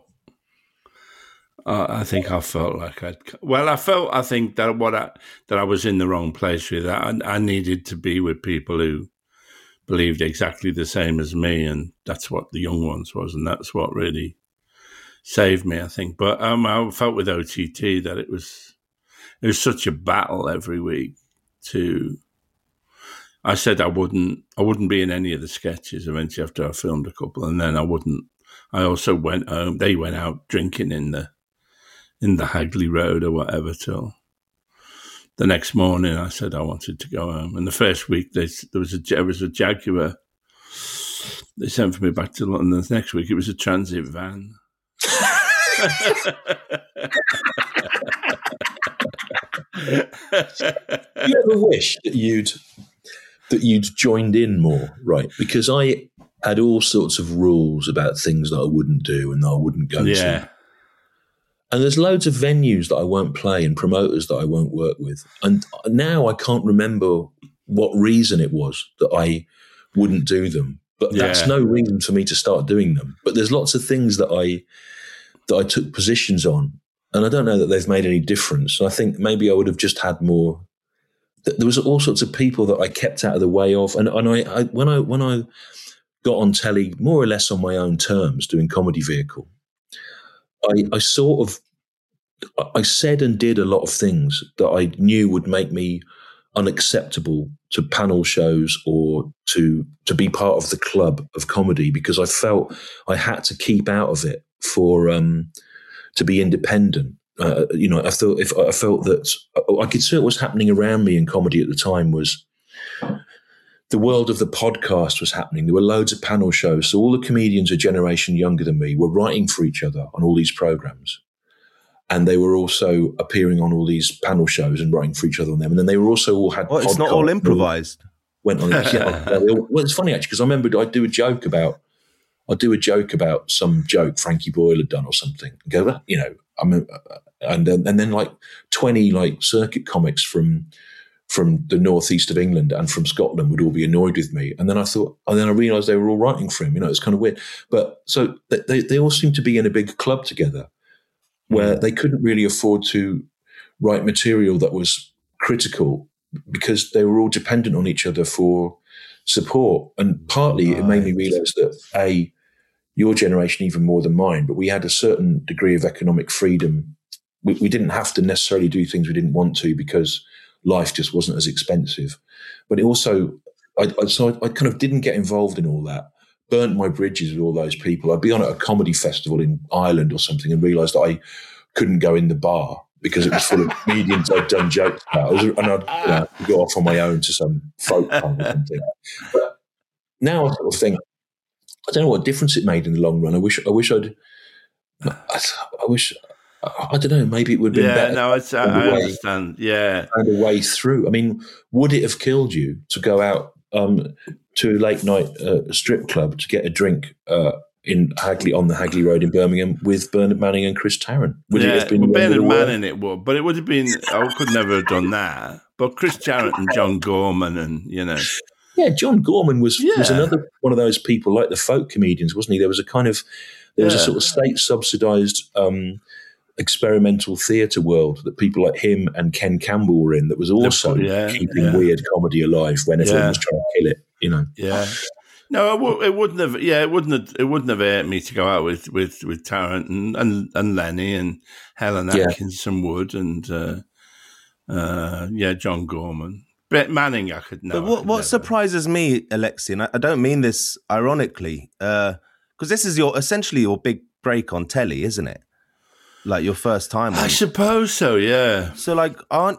Uh, I think I felt like I'd. Well, I felt. I think that what I that I was in the wrong place with that. I, I needed to be with people who believed exactly the same as me, and that's what the young ones was, and that's what really saved me, I think. But um, I felt with O T T that it was it was such a battle every week. To I said I wouldn't. I wouldn't be in any of the sketches eventually after I filmed a couple, and then I wouldn't. I also went home. They went out drinking in the. in the Hagley Road or whatever till the next morning. I said I wanted to go home. And the first week they, there was a there was a Jaguar. They sent for me back to London. The next week it was a transit van. Do you ever wish that you'd that you'd joined in more, right? Because I had all sorts of rules about things that I wouldn't do and that I wouldn't go Yeah. to. And there's loads of venues that I won't play and promoters that I won't work with. And now I can't remember what reason it was that I wouldn't do them. But that's Yeah. no reason for me to start doing them. But there's lots of things that I that I took positions on, and I don't know that they've made any difference. I think maybe I would have just had more. There was all sorts of people that I kept out of the way of, and and I, I when I when I got on telly more or less on my own terms doing Comedy Vehicle, I, I sort of I said and did a lot of things that I knew would make me unacceptable to panel shows or to to be part of the club of comedy, because I felt I had to keep out of it for um, to be independent. Uh, you know, I thought if I felt that I could see what was happening around me in comedy at the time was the world of the podcast was happening. There were loads of panel shows, so all the comedians a generation younger than me were writing for each other on all these programs. And they were also appearing on all these panel shows and writing for each other on them. And then they were also all had. Well, it's not all improvised. Went on. Yeah, well, it's funny actually, because I remember I'd do a joke about, I'd do a joke about some joke Frankie Boyle had done or something. And go, well, you know, I mean, and then, and then like twenty like circuit comics from from the northeast of England and from Scotland would all be annoyed with me. And then I thought, and then I realised they were all writing for him. You know, it's kind of weird. But so they they all seem to be in a big club together, where they couldn't really afford to write material that was critical because they were all dependent on each other for support. And partly right. it made me realise that a your generation even more than mine, but we had a certain degree of economic freedom. We, we didn't have to necessarily do things we didn't want to because life just wasn't as expensive. But it also, I, I, so I, I kind of didn't get involved in all that, burnt my bridges with all those people. I'd be on at a comedy festival in Ireland or something and realised that I couldn't go in the bar because it was full of comedians I'd done jokes about. I was, and I'd you know, go off on my own to some folk pub or something. But now I sort of think, I don't know what difference it made in the long run. I wish, I wish I'd, I, I wish, I don't know, maybe it would have been yeah, better. No, it's, I, I understand. Yeah. Find a way through. I mean, would it have killed you to go out um, to a late night uh, strip club to get a drink uh, in Hagley on the Hagley Road in Birmingham with Bernard Manning and Chris Tarrant? Would yeah, it have been well, Bernard Manning it would, but it would have been, I could never have done that. But Chris Tarrant and John Gorman and, you know. Yeah, John Gorman was, yeah. was another one of those people like the folk comedians, wasn't he? There was a kind of, there was yeah. a sort of state-subsidised um, experimental theatre world that people like him and Ken Campbell were in that was also yeah, keeping yeah. weird comedy alive when everyone yeah. was trying to kill it, you know. Yeah. No, it, w- it wouldn't have. Yeah, it wouldn't have. It wouldn't have hurt me to go out with with, with Tarrant and, and, and Lenny and Helen Atkinson yeah. Wood and uh, uh, yeah, John Gorman. But Manning, I could know. But what, what surprises me, Alexi, and I, I don't mean this ironically, because uh, this is your essentially your big break on telly, isn't it? Like your first time. I on. suppose so. Yeah. So, like, aren't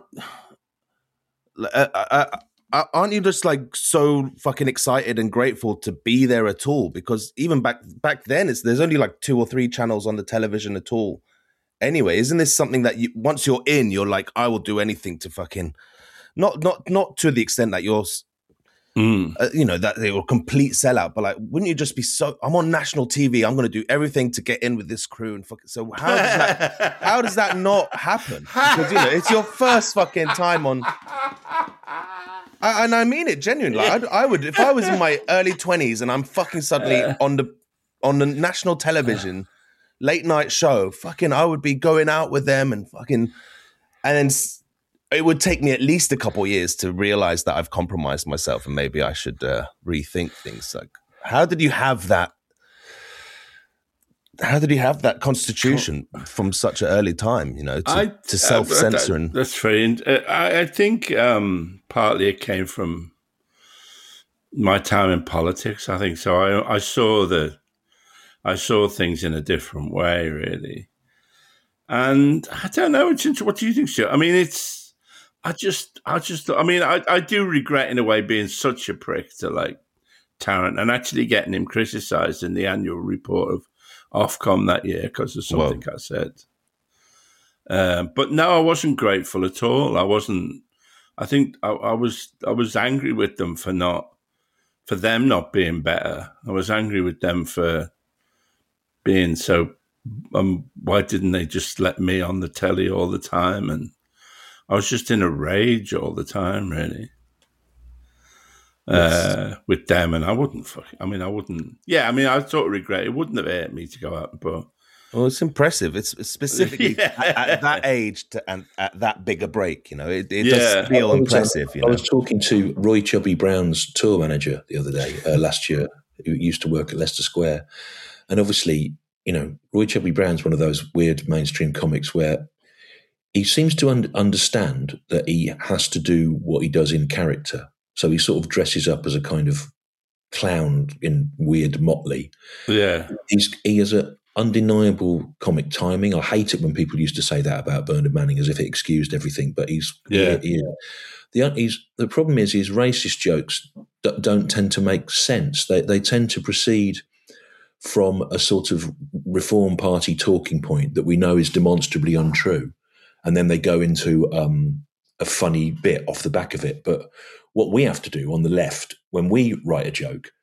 uh, uh, uh, aren't you just like so fucking excited and grateful to be there at all? Because even back back then, it's there's only like two or three channels on the television at all. Anyway, isn't this something that you once you're in, you're like, I will do anything to fucking. Not not not to the extent that you're, mm. uh, you know, that they were a complete sellout. But like, wouldn't you just be so? I'm on national T V. I'm going to do everything to get in with this crew and fuck. So how does that? how does that not happen? Because you know, it's your first fucking time on. I, and I mean it genuinely. Like, I, I would if I was in my early twenties and I'm fucking suddenly on the on the national television late night show. Fucking, I would be going out with them and fucking, and then. It would take me at least a couple of years to realize that I've compromised myself and maybe I should uh, rethink things. Like, how did you have that? How did you have that constitution from such an early time? You know, to, I, to self-censor uh, that, and that's very. I, I think um, partly it came from my time in politics. I think so. I, I saw the, I saw things in a different way, really, and I don't know. What do you think, Stuart? I mean, it's. I just, I just, I mean, I, I do regret in a way being such a prick to like Tarrant and actually getting him criticised in the annual report of Ofcom that year because of something Whoa. I said. Uh, but no, I wasn't grateful at all. I wasn't. I think I, I was, I was angry with them for not, for them not being better. I was angry with them for being so. Um, why didn't they just let me on the telly all the time and. I was just in a rage all the time, really, yes. uh, with them, and I wouldn't. Fuck, I mean, I wouldn't. Yeah, I mean, I sort of regret it. Wouldn't have hurt me to go out and but. Well, it's impressive. It's specifically yeah. at, at that age to, and at that big a break. You know, it, it yeah. does feel I was, impressive. You know? I was talking to Roy Chubby Brown's tour manager the other day, uh, last year, who used to work at Leicester Square, and obviously, you know, Roy Chubby Brown's one of those weird mainstream comics where. He seems to un- understand that he has to do what he does in character. So he sort of dresses up as a kind of clown in weird motley. Yeah. He's, he has an undeniable comic timing. I hate it when people used to say that about Bernard Manning as if it excused everything, but he's... Yeah. He, he, the, he's, the problem is his racist jokes d- don't tend to make sense. They, they tend to proceed from a sort of Reform Party talking point that we know is demonstrably untrue. And then they go into um, a funny bit off the back of it. But what we have to do on the left, when we write a joke,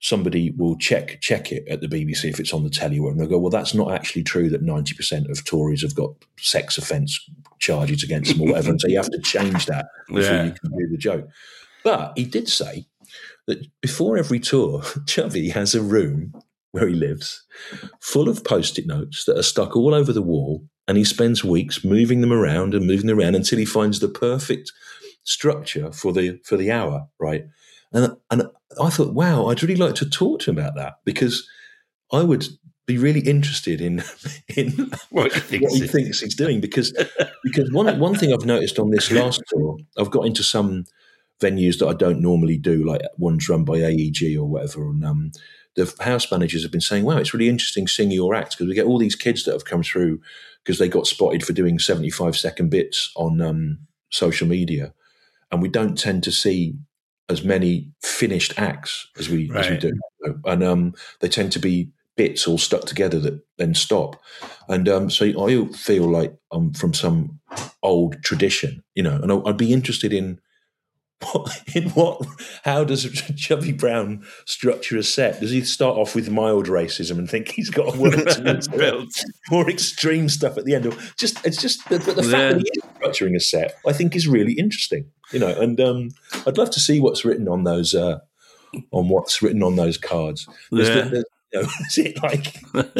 somebody will check check it at the B B C if it's on the telly, and they'll go, well, that's not actually true that ninety percent of Tories have got sex offence charges against them or whatever, and so you have to change that before Yeah. you can do the joke. But he did say that before every tour, Chubby has a room where he lives full of post-it notes that are stuck all over the wall, and he spends weeks moving them around and moving them around until he finds the perfect structure for the for the hour, right? And and I thought, wow, I'd really like to talk to him about that, because I would be really interested in in What he thinks what he it- thinks he's doing, because because one one thing I've noticed on this last tour, I've got into some venues that I don't normally do, like ones run by A E G or whatever, and um, the house managers have been saying, wow, it's really interesting seeing your act, because we get all these kids that have come through because they got spotted for doing seventy-five second bits on um, social media, and we don't tend to see as many finished acts as we as we Right. do, and um, they tend to be bits all stuck together that then stop. And um, so I feel like I'm from some old tradition, you know, and I'd be interested in what, in what, how does Chubby Brown structure a set? Does he start off with mild racism and think he's got to work towards Built. more extreme stuff at the end? Or just it's just the, the fact Yeah. that he is structuring a set, I think, is really interesting, you know. And um, I'd love to see what's written on those uh, on what's written on those cards. There's Yeah. the, the, you know, is it like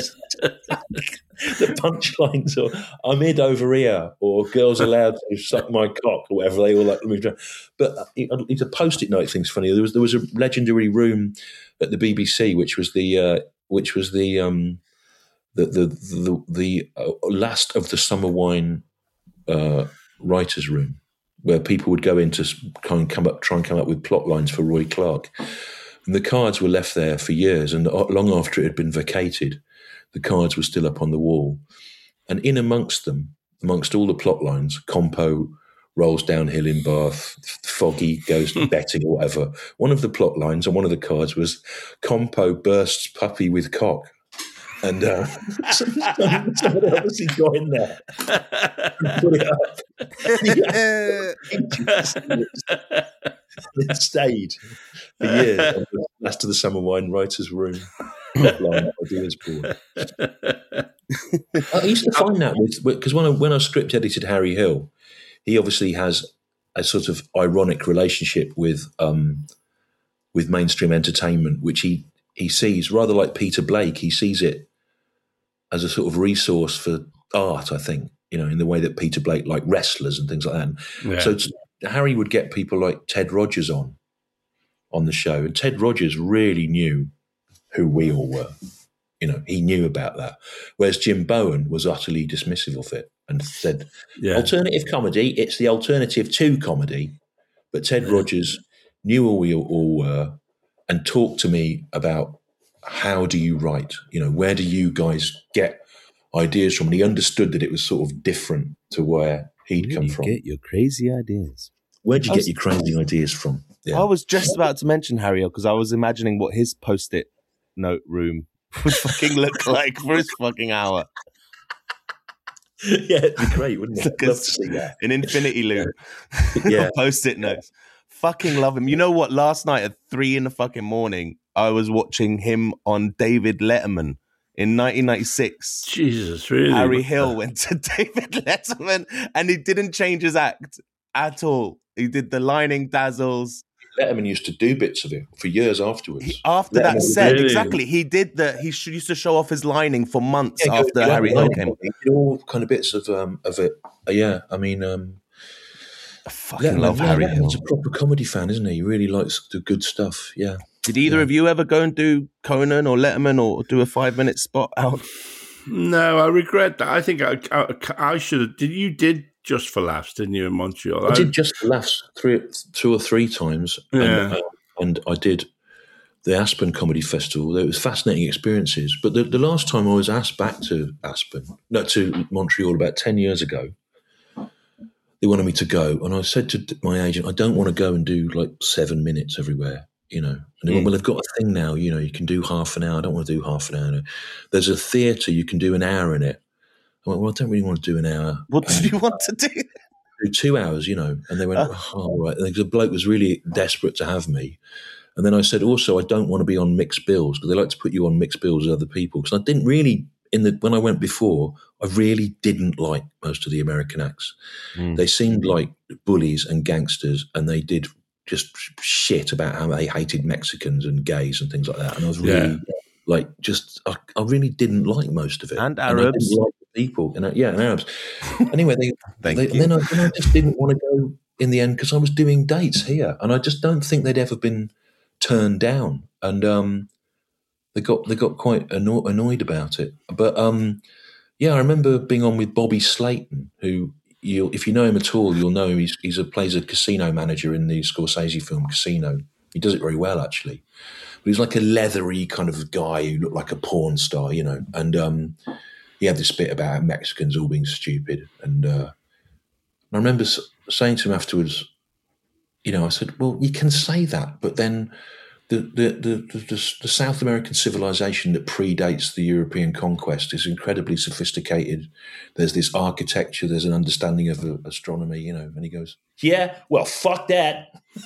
the punchlines, or I'm id over here, or girls allowed to suck my cock, or whatever they all like to move around. But uh, it's a post-it note thing's funny. There was there was a legendary room at the B B C, which was the uh, which was the um, the the the, the uh, last of the summer wine uh, writers' room, where people would go in to kind of come up, try and come up with plot lines for Roy Clark. And the cards were left there for years, and long after it had been vacated, the cards were still up on the wall. And in amongst them, amongst all the plot lines, Compo rolls downhill in Bath, Foggy goes to betting or whatever. One of the plot lines on one of the cards was Compo bursts puppy with cock. And uh, somebody obviously got in there and put it up. It stayed for years on the last of the summer wine writers' room. Line ideas board. I used to find that with because when I when I script edited Harry Hill, he obviously has a sort of ironic relationship with um, with mainstream entertainment, which he he sees rather like Peter Blake. He sees it as a sort of resource for art, I think, you know, in the way that Peter Blake liked wrestlers and things like that. Yeah. So it's, Harry would get people like Ted Rogers on on the show, and Ted Rogers really knew who we all were. You know, he knew about that. Whereas Jim Bowen was utterly dismissive of it and said, Yeah. alternative comedy, it's the alternative to comedy. But Ted Rogers knew who we all were and talked to me about how do you write? You know, where do you guys get ideas from? And he understood that it was sort of different to where he'd Where come do you from. get your crazy ideas? Where'd you I get was- your crazy ideas from? Yeah. I was just about to mention Harry because I was imagining what his post-it note room would fucking look like for his fucking hour. Yeah, it'd be great, wouldn't it? Look I'd love at- to see that. An infinity loop. Yeah. Post-it notes. Fucking love him. You know what? Last night at three in the fucking morning, I was watching him on David Letterman in nineteen ninety-six. Jesus, really? Harry Hill went to David Letterman and he didn't change his act at all. He did the lining dazzles. Letterman used to do bits of it for years afterwards. He, after Letterman that was set, really- exactly, he did the. He sh- used to show off his lining for months Yeah, after go- go Harry on, Hill like, came. he did all kind of bits of um, of it. Uh, yeah, I mean, um, I fucking Letterman, love yeah, Harry Hill. Letterman's a proper comedy fan, isn't he? He really likes the good stuff. Yeah. Did either Yeah. of you ever go and do Conan or Letterman or do a five minute spot out? No, I regret that. I think I, I, I should have. Did you did Just for Laughs, didn't you, in Montreal? I did Just for Laughs three, two or three times, Yeah. and, uh, and I did the Aspen Comedy Festival. It was fascinating experiences. But the, the last time I was asked back to Aspen, no, to Montreal about ten years ago, they wanted me to go, and I said to my agent, I don't want to go and do like seven minutes everywhere, you know. And they went, well, they've got a thing now, you know, you can do half an hour. I don't want to do half an hour. There's a theatre, you can do an hour in it. I went, well, I don't really want to do an hour. What did you want to do? Do two hours, you know. And they went, oh, all right. And the bloke was really desperate to have me. And And then I said, also, I don't want to be on mixed bills because they like to put you on mixed bills with other people. Because I didn't really, in the when I went before, I really didn't like most of the American acts. Mm. They seemed like bullies and gangsters, and they did just shit about how they hated Mexicans and gays and things like that. And I was really yeah. like, just, I, I really didn't like most of it. And Arabs. And I didn't like the people. And I, yeah, and Arabs. Anyway, they, they, then, I, then I just didn't want to go in the end because I was doing dates here. And I just don't think they'd ever been turned down. And um, they got they got quite anno- annoyed about it. But um, yeah, I remember being on with Bobby Slayton, who, You'll, if you know him at all, you'll know him. He's, he's a, plays a casino manager in the Scorsese film Casino. He does it very well, actually. But he's like a leathery kind of guy who looked like a porn star, you know. And um, he had this bit about Mexicans all being stupid. And uh, I remember saying to him afterwards, you know, I said, well, you can say that, but then the the, the, the, the South American civilization that predates the European conquest is incredibly sophisticated. There's this architecture, there's an understanding of uh, astronomy, you know. And he goes, yeah, well, fuck that.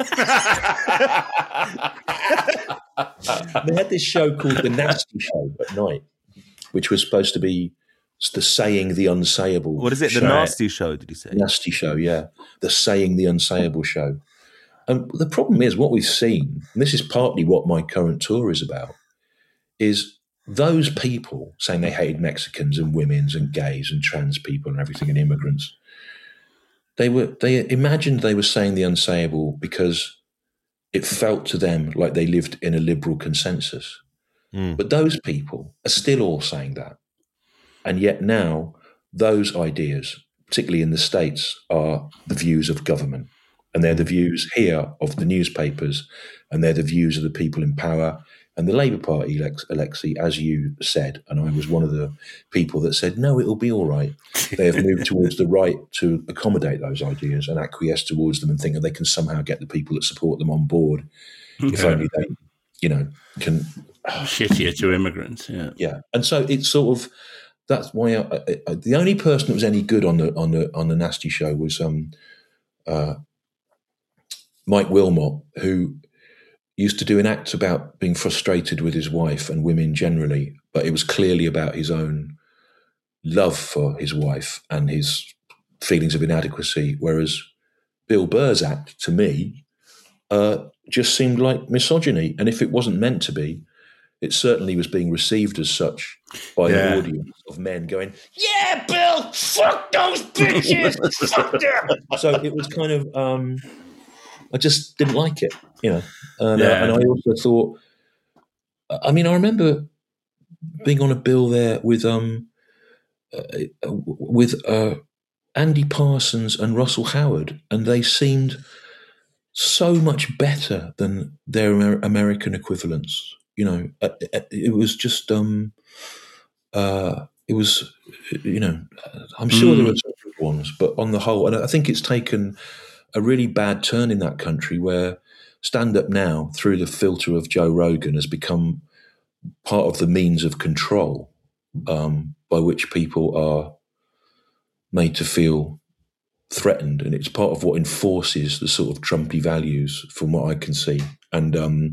They had this show called The Nasty Show at night, which was supposed to be the saying the unsayable. What is it? Show. The Nasty Show, did you say? Nasty Show, yeah. The saying the unsayable show. And the problem is what we've seen, and this is partly what my current tour is about, is those people saying they hated Mexicans and women's and gays and trans people and everything and immigrants. They were they imagined they were saying the unsayable because it felt to them like they lived in a liberal consensus. Mm. But those people are still all saying that. And yet now those ideas, particularly in the States, are the views of government. And they're the views here of the newspapers, and they're the views of the people in power. And the Labour Party, Alexi, as you said, and I was one of the people that said, no, it'll be all right. They have moved towards the right to accommodate those ideas and acquiesce towards them and think that they can somehow get the people that support them on board yeah. if only they, you know, can... Shittier to immigrants, yeah. Yeah. And so it's sort of... That's why I, I, the only person that was any good on the on the, on the Nasty Show was... um. Uh, Mike Wilmot, who used to do an act about being frustrated with his wife and women generally, but it was clearly about his own love for his wife and his feelings of inadequacy, whereas Bill Burr's act, to me, uh, just seemed like misogyny. And if it wasn't meant to be, it certainly was being received as such by yeah. an audience of men going, yeah, Bill, fuck those bitches, fuck them. So it was kind of... Um, I just didn't like it, you know. And, yeah. uh, and I also thought, I mean, I remember being on a bill there with um, uh, with uh, Andy Parsons and Russell Howard, and they seemed so much better than their Amer- American equivalents. You know, it was just, um, uh, it was, you know, I'm sure mm. there were some good ones, but on the whole, and I think it's taken a really bad turn in that country where stand-up now, through the filter of Joe Rogan, has become part of the means of control um, by which people are made to feel threatened. And it's part of what enforces the sort of Trumpy values from what I can see. And um,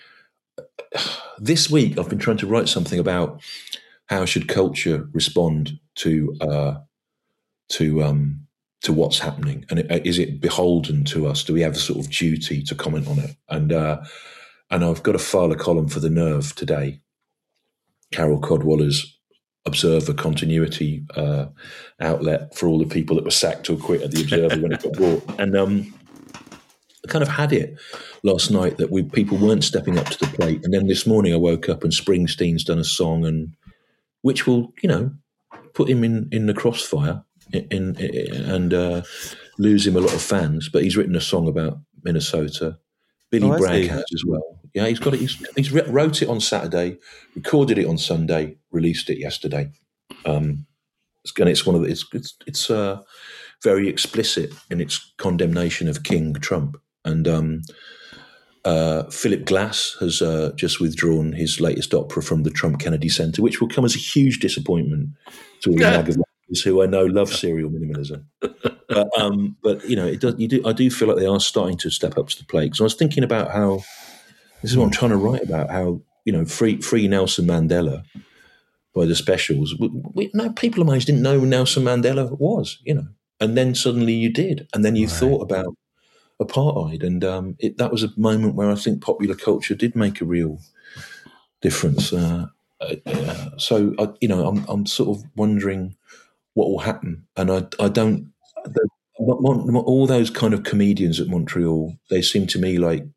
this week I've been trying to write something about how should culture respond to uh, to um, to what's happening, and is it beholden to us? Do we have a sort of duty to comment on it? And uh, and I've got to file a column for The Nerve today, Carol Codwaller's Observer continuity uh, outlet for all the people that were sacked or quit at the Observer when it got bought. And um, I kind of had it last night that we people weren't stepping up to the plate. And then this morning I woke up and Springsteen's done a song, and which will, you know, put him in, in the crossfire. In, in and uh, lose him a lot of fans, but he's written a song about Minnesota. Billy oh, Bragg has as well. Yeah, he's got it. He's, he's wrote it on Saturday, recorded it on Sunday, released it yesterday. Um, and it's one of the, it's it's it's uh, very explicit in its condemnation of King Trump. And um, uh, Philip Glass has uh, just withdrawn his latest opera from the Trump Kennedy Center, which will come as a huge disappointment to all the yeah. MAGA who I know love serial minimalism, but, um, but you know, it does. You do. I do feel like they are starting to step up to the plate. Because I was thinking about how This is what I'm trying to write about. How you know, free free Nelson Mandela by the Specials. We, we, no, people of my age didn't know who Nelson Mandela was. You know, and then suddenly you did, and then you right. thought about apartheid, and um, it, that was a moment where I think popular culture did make a real difference. Uh, uh, so, I, you know, I'm I'm sort of wondering what will happen, and I I don't. The, all those kind of comedians at Montreal, they seem to me like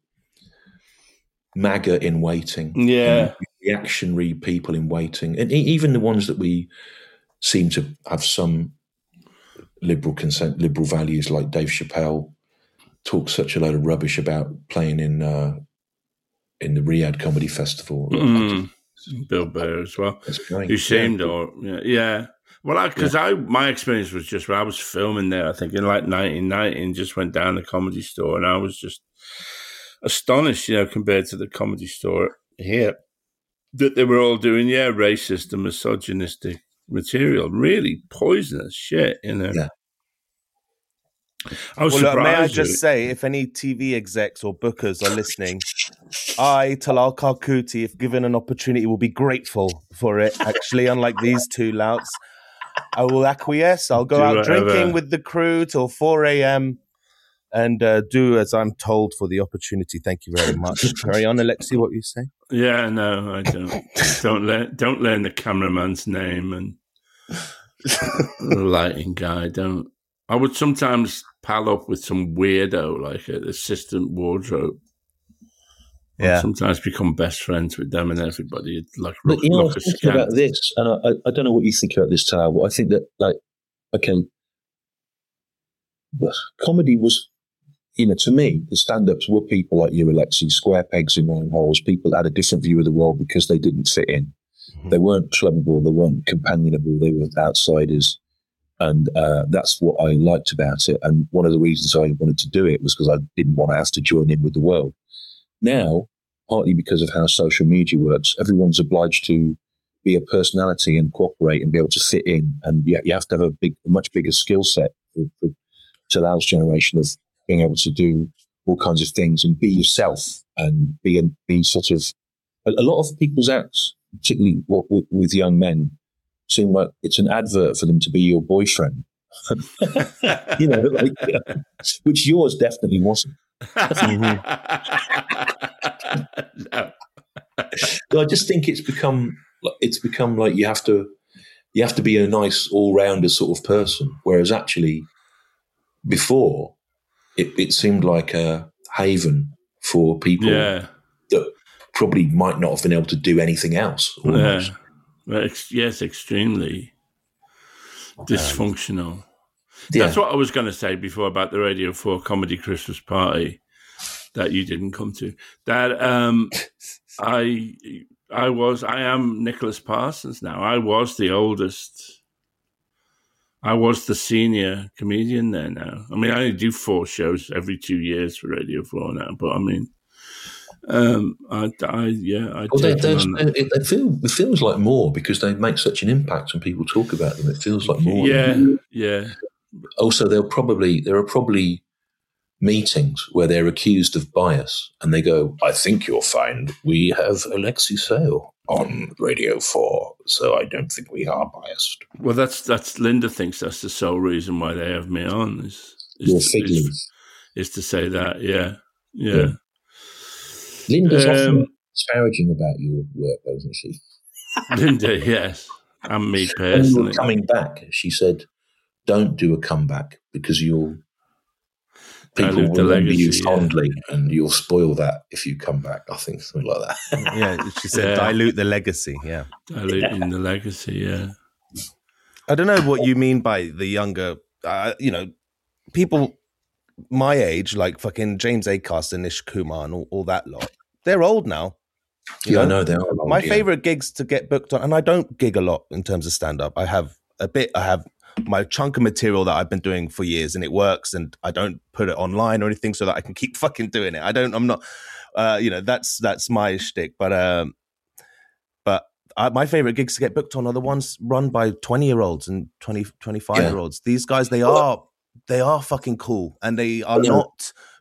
MAGA in waiting, yeah, reactionary people in waiting, and even the ones that we seem to have some liberal consent, liberal values, like Dave Chappelle, talks such a load of rubbish about playing in uh, in the Riyadh Comedy Festival. Mm. Bill Burr as well. You seemed, yeah. or yeah, yeah. Well, because I, yeah. I my experience was just when I was filming there, I think in like nineteen ninety, and just went down the Comedy Store, and I was just astonished, you know, compared to the Comedy Store here, that they were all doing, yeah, racist and misogynistic material, really poisonous shit, you know. Yeah. I was well, surprised. Look, may I just say, if any T V execs or bookers are listening, I, Talal Karkuti, if given an opportunity, will be grateful for it, actually, unlike these two louts. I will acquiesce. I'll go do out whatever. drinking with the crew till four a.m. and uh, do as I'm told for the opportunity. Thank you very much. Carry on, Alexi, what you say? Yeah, no, I don't. don't learn. Don't learn the cameraman's name and the lighting guy. Don't. I would sometimes pal up with some weirdo like an assistant wardrobe. Yeah. I'd sometimes become best friends with them and everybody. Like, but look, you know, look I'm thinking about this, and I, I don't know what you think about this, Tal, but I think that, like, okay, comedy was, you know, to me, the stand-ups were people like you, Alexi, square pegs in round holes. People had a different view of the world because they didn't fit in. Mm-hmm. They weren't clubbable, they weren't companionable, they were outsiders. And uh, that's what I liked about it. And one of the reasons I wanted to do it was because I didn't want to have to join in with the world. Now, partly because of how social media works, everyone's obliged to be a personality and cooperate and be able to fit in. And you, you have to have a big, a much bigger skill set for, for Talal's generation of being able to do all kinds of things and be yourself and be be sort of a, a lot of people's acts, particularly with, with young men, seem like it's an advert for them to be your boyfriend. You know, like, yeah, which yours definitely wasn't. No. I just think it's become it's become like you have to you have to be a nice all-rounder sort of person, whereas actually before it, it seemed like a haven for people yeah. that probably might not have been able to do anything else. Almost. Yeah. Well, ex- yes, extremely dysfunctional. Um, yeah. That's what I was going to say before about the Radio four Comedy Christmas Party that you didn't come to. That um, I, I was, I am Nicholas Parsons now. I was the oldest. I was the senior comedian there now. I mean, I only do four shows every two years for Radio four now, but I mean. Um, I, I, yeah, I. Well, they, it, it, feel, it feels like more because they make such an impact and people talk about them. It feels like more. Yeah, yeah. Also, they'll probably there are probably meetings where they're accused of bias, and they go, "I think you'll find we have Alexi Sale on Radio Four, so I don't think we are biased." Well, that's that's Linda thinks that's the sole reason why they have me on is is, to, is, is to say that. Yeah, yeah. yeah. Linda's um, often disparaging about your work, isn't she? Linda, yes. And me personally. When you were coming back, she said, don't do a comeback because you'll people will remember you fondly yeah. and you'll spoil that if you come back. I think something like that. Yeah, she said yeah. dilute the legacy, yeah. Diluting yeah. the legacy, yeah. I don't know what you mean by the younger, uh, you know, people my age, like fucking James Acaster and Nish Kumar and all, all that lot. They're old now. Yeah, know? I know they are old. My yeah. favorite gigs to get booked on, and I don't gig a lot in terms of stand-up. I have a bit, I have my chunk of material that I've been doing for years and it works and I don't put it online or anything so that I can keep fucking doing it. I don't, I'm not, uh, you know, that's, that's my shtick. But, um, but I, my favorite gigs to get booked on are the ones run by twenty year olds and twenty, twenty-five year olds. These guys, they are, they are fucking cool and they are not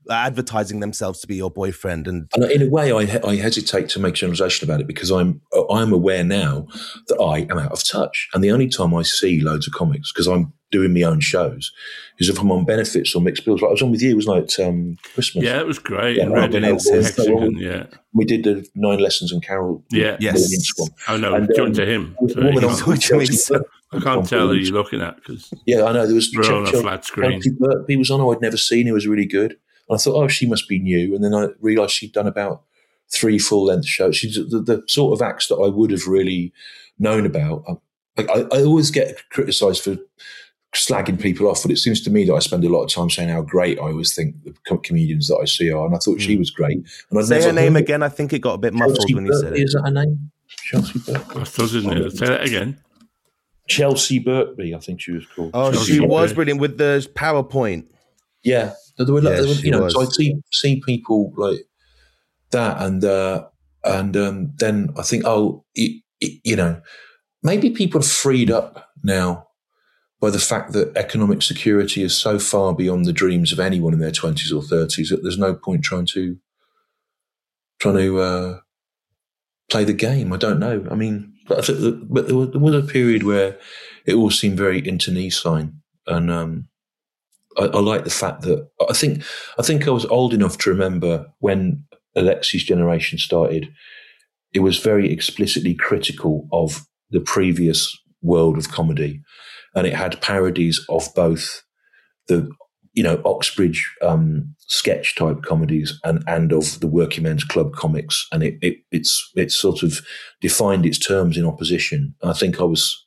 advertising themselves to be your boyfriend. And, and in a way, I, he- I hesitate to make a generalisation about it because I'm I'm aware now that I am out of touch. And the only time I see loads of comics, because I'm doing my own shows, is if I'm on benefits or mixed bills. Like I was on with you, wasn't I, at um, Christmas? Yeah, it was great. Yeah, in right, Reading, yeah, well, Hexagon, yeah. We did the Nine Lessons and Carol. Yeah. Yes. One. Oh, no, And, talking um, to him. the So woman you on can't- What do you mean, Chelsea sir? Burke I can't on tell who board. you're looking at because Yeah, I know. There was we're Chel- on a Chel- flat screen. Chelsea Burke, he was on who I'd never seen. He was really good. And I thought, oh, she must be new. And then I realised she'd done about three full-length shows. She's the, the sort of acts that I would have really known about. I, I, I always get criticised for slagging people off, but it seems to me that I spend a lot of time saying how great I always think the com- comedians that I see are. And I thought she was great. And I'd Say never her name heard again. I think it got a bit muffled Chelsea when you said Burke, it. is that her name? Chelsea Burke? That's does, isn't it? Say that again. Chelsea Birkby, I think she was called. Oh, Chelsea she Burke. was brilliant with the PowerPoint. Yeah, there were, Yeah, there were, she you know, was. so I see see people like that, and uh, and um, then I think, oh, it, it, you know, maybe people are freed up now by the fact that economic security is so far beyond the dreams of anyone in their twenties or thirties that there's no point trying to trying to uh, play the game. I don't know. I mean, but, I think that, but there was, there was a period where it all seemed very internecine, and um, I, I like the fact that I think I think I was old enough to remember when Alexi's generation started. It was very explicitly critical of the previous world of comedy, and it had parodies of both the, you know, Oxbridge um, sketch type comedies and and of the working men's club comics, and it, it it's it's sort of defined its terms in opposition. And I think I was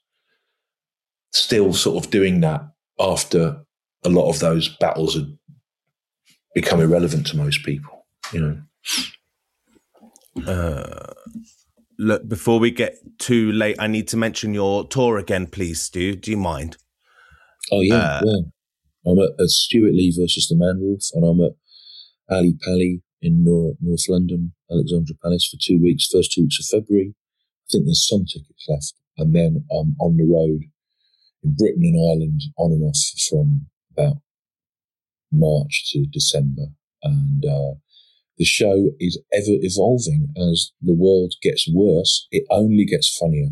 still sort of doing that after a lot of those battles had become irrelevant to most people, you know. Uh, look, before we get too late, I need to mention your tour again, please, Stu. Do you mind? Oh yeah, Uh, yeah. I'm at, at Stuart Lee versus the Man Wolf, and I'm at Ali Pali in North, North London, Alexandra Palace for two weeks. First two weeks of February. I think there's some tickets left, and then I'm on the road in Britain and Ireland, on and off from about March to December, and uh, the show is ever evolving as the world gets worse. It only gets funnier.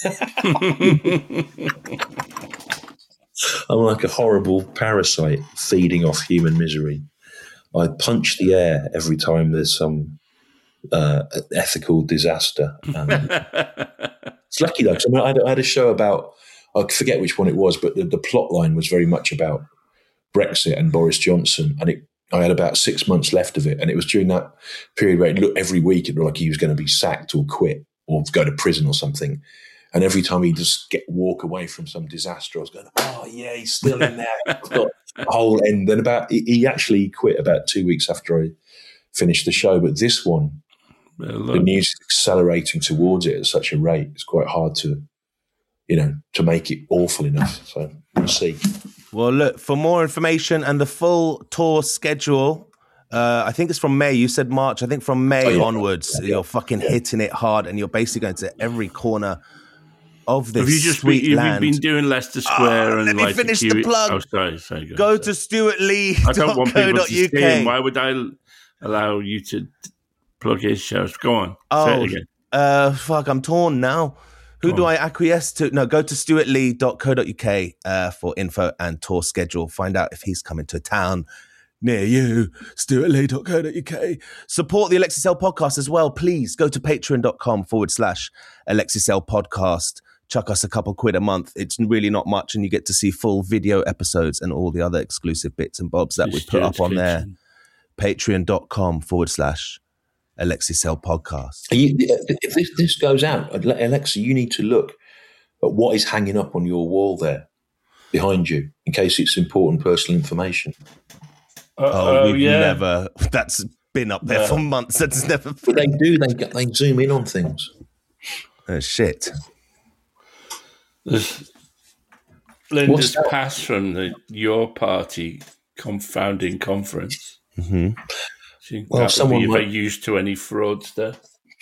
I'm like a horrible parasite feeding off human misery. I punch the air every time there's some uh, ethical disaster. Um, it's lucky though, because I, mean, I, had, I had a show about, I forget which one it was, but the, the plot line was very much about Brexit and Boris Johnson, and it, I had about six months left of it, and it was during that period where it looked every week it looked like he was going to be sacked or quit or go to prison or something. And every time he just get walk away from some disaster, I was going, "Oh yeah, he's still in there." I've got a whole end. Then about he, he actually quit about two weeks after I finished the show. But this one, Well, the look, news is accelerating towards it at such a rate. It's quite hard to, you know, to make it awful enough. So we'll see. Well, look, for more information and the full tour schedule, uh, I think it's from May. You said March. I think from May Oh, yeah. onwards, Yeah, yeah. you're fucking Yeah. hitting it hard, and you're basically going to every corner of this have you just sweet been, have land. you been doing Leicester Square Ah, and let me like finish the Q E plug. Oh, sorry, sorry. Go, Go sorry. to stuart lee I don't dot want co people dot to U see him. K. Why would I allow you to plug his shows? Go on. Say Oh, it again. uh, fuck, I'm torn now. Who Go do on. I acquiesce to? No, go to stuart lee dot co dot U K uh, for info and tour schedule. Find out if he's coming to town near you. stuart lee dot co dot U K. Support the Alexis L podcast as well. Please go to patreon.com forward slash Alexis L podcast. Chuck us a couple quid a month. It's really not much, and you get to see full video episodes and all the other exclusive bits and bobs that we put up Stuart's on there. Kitchen. Patreon.com forward slash Alexis L podcast. Are you, if this, this goes out, Alexa, you need to look at what is hanging up on your wall there behind you, in case it's important personal information. Oh, Oh, we've yeah. never. That's been up there No. for months. That's never. But they do. They they zoom in on things. Oh, shit. There's What's Linda's that? pass from the Your Party confounding conference. Mm-hmm. She Well, well, someone be might- very used to any fraudster.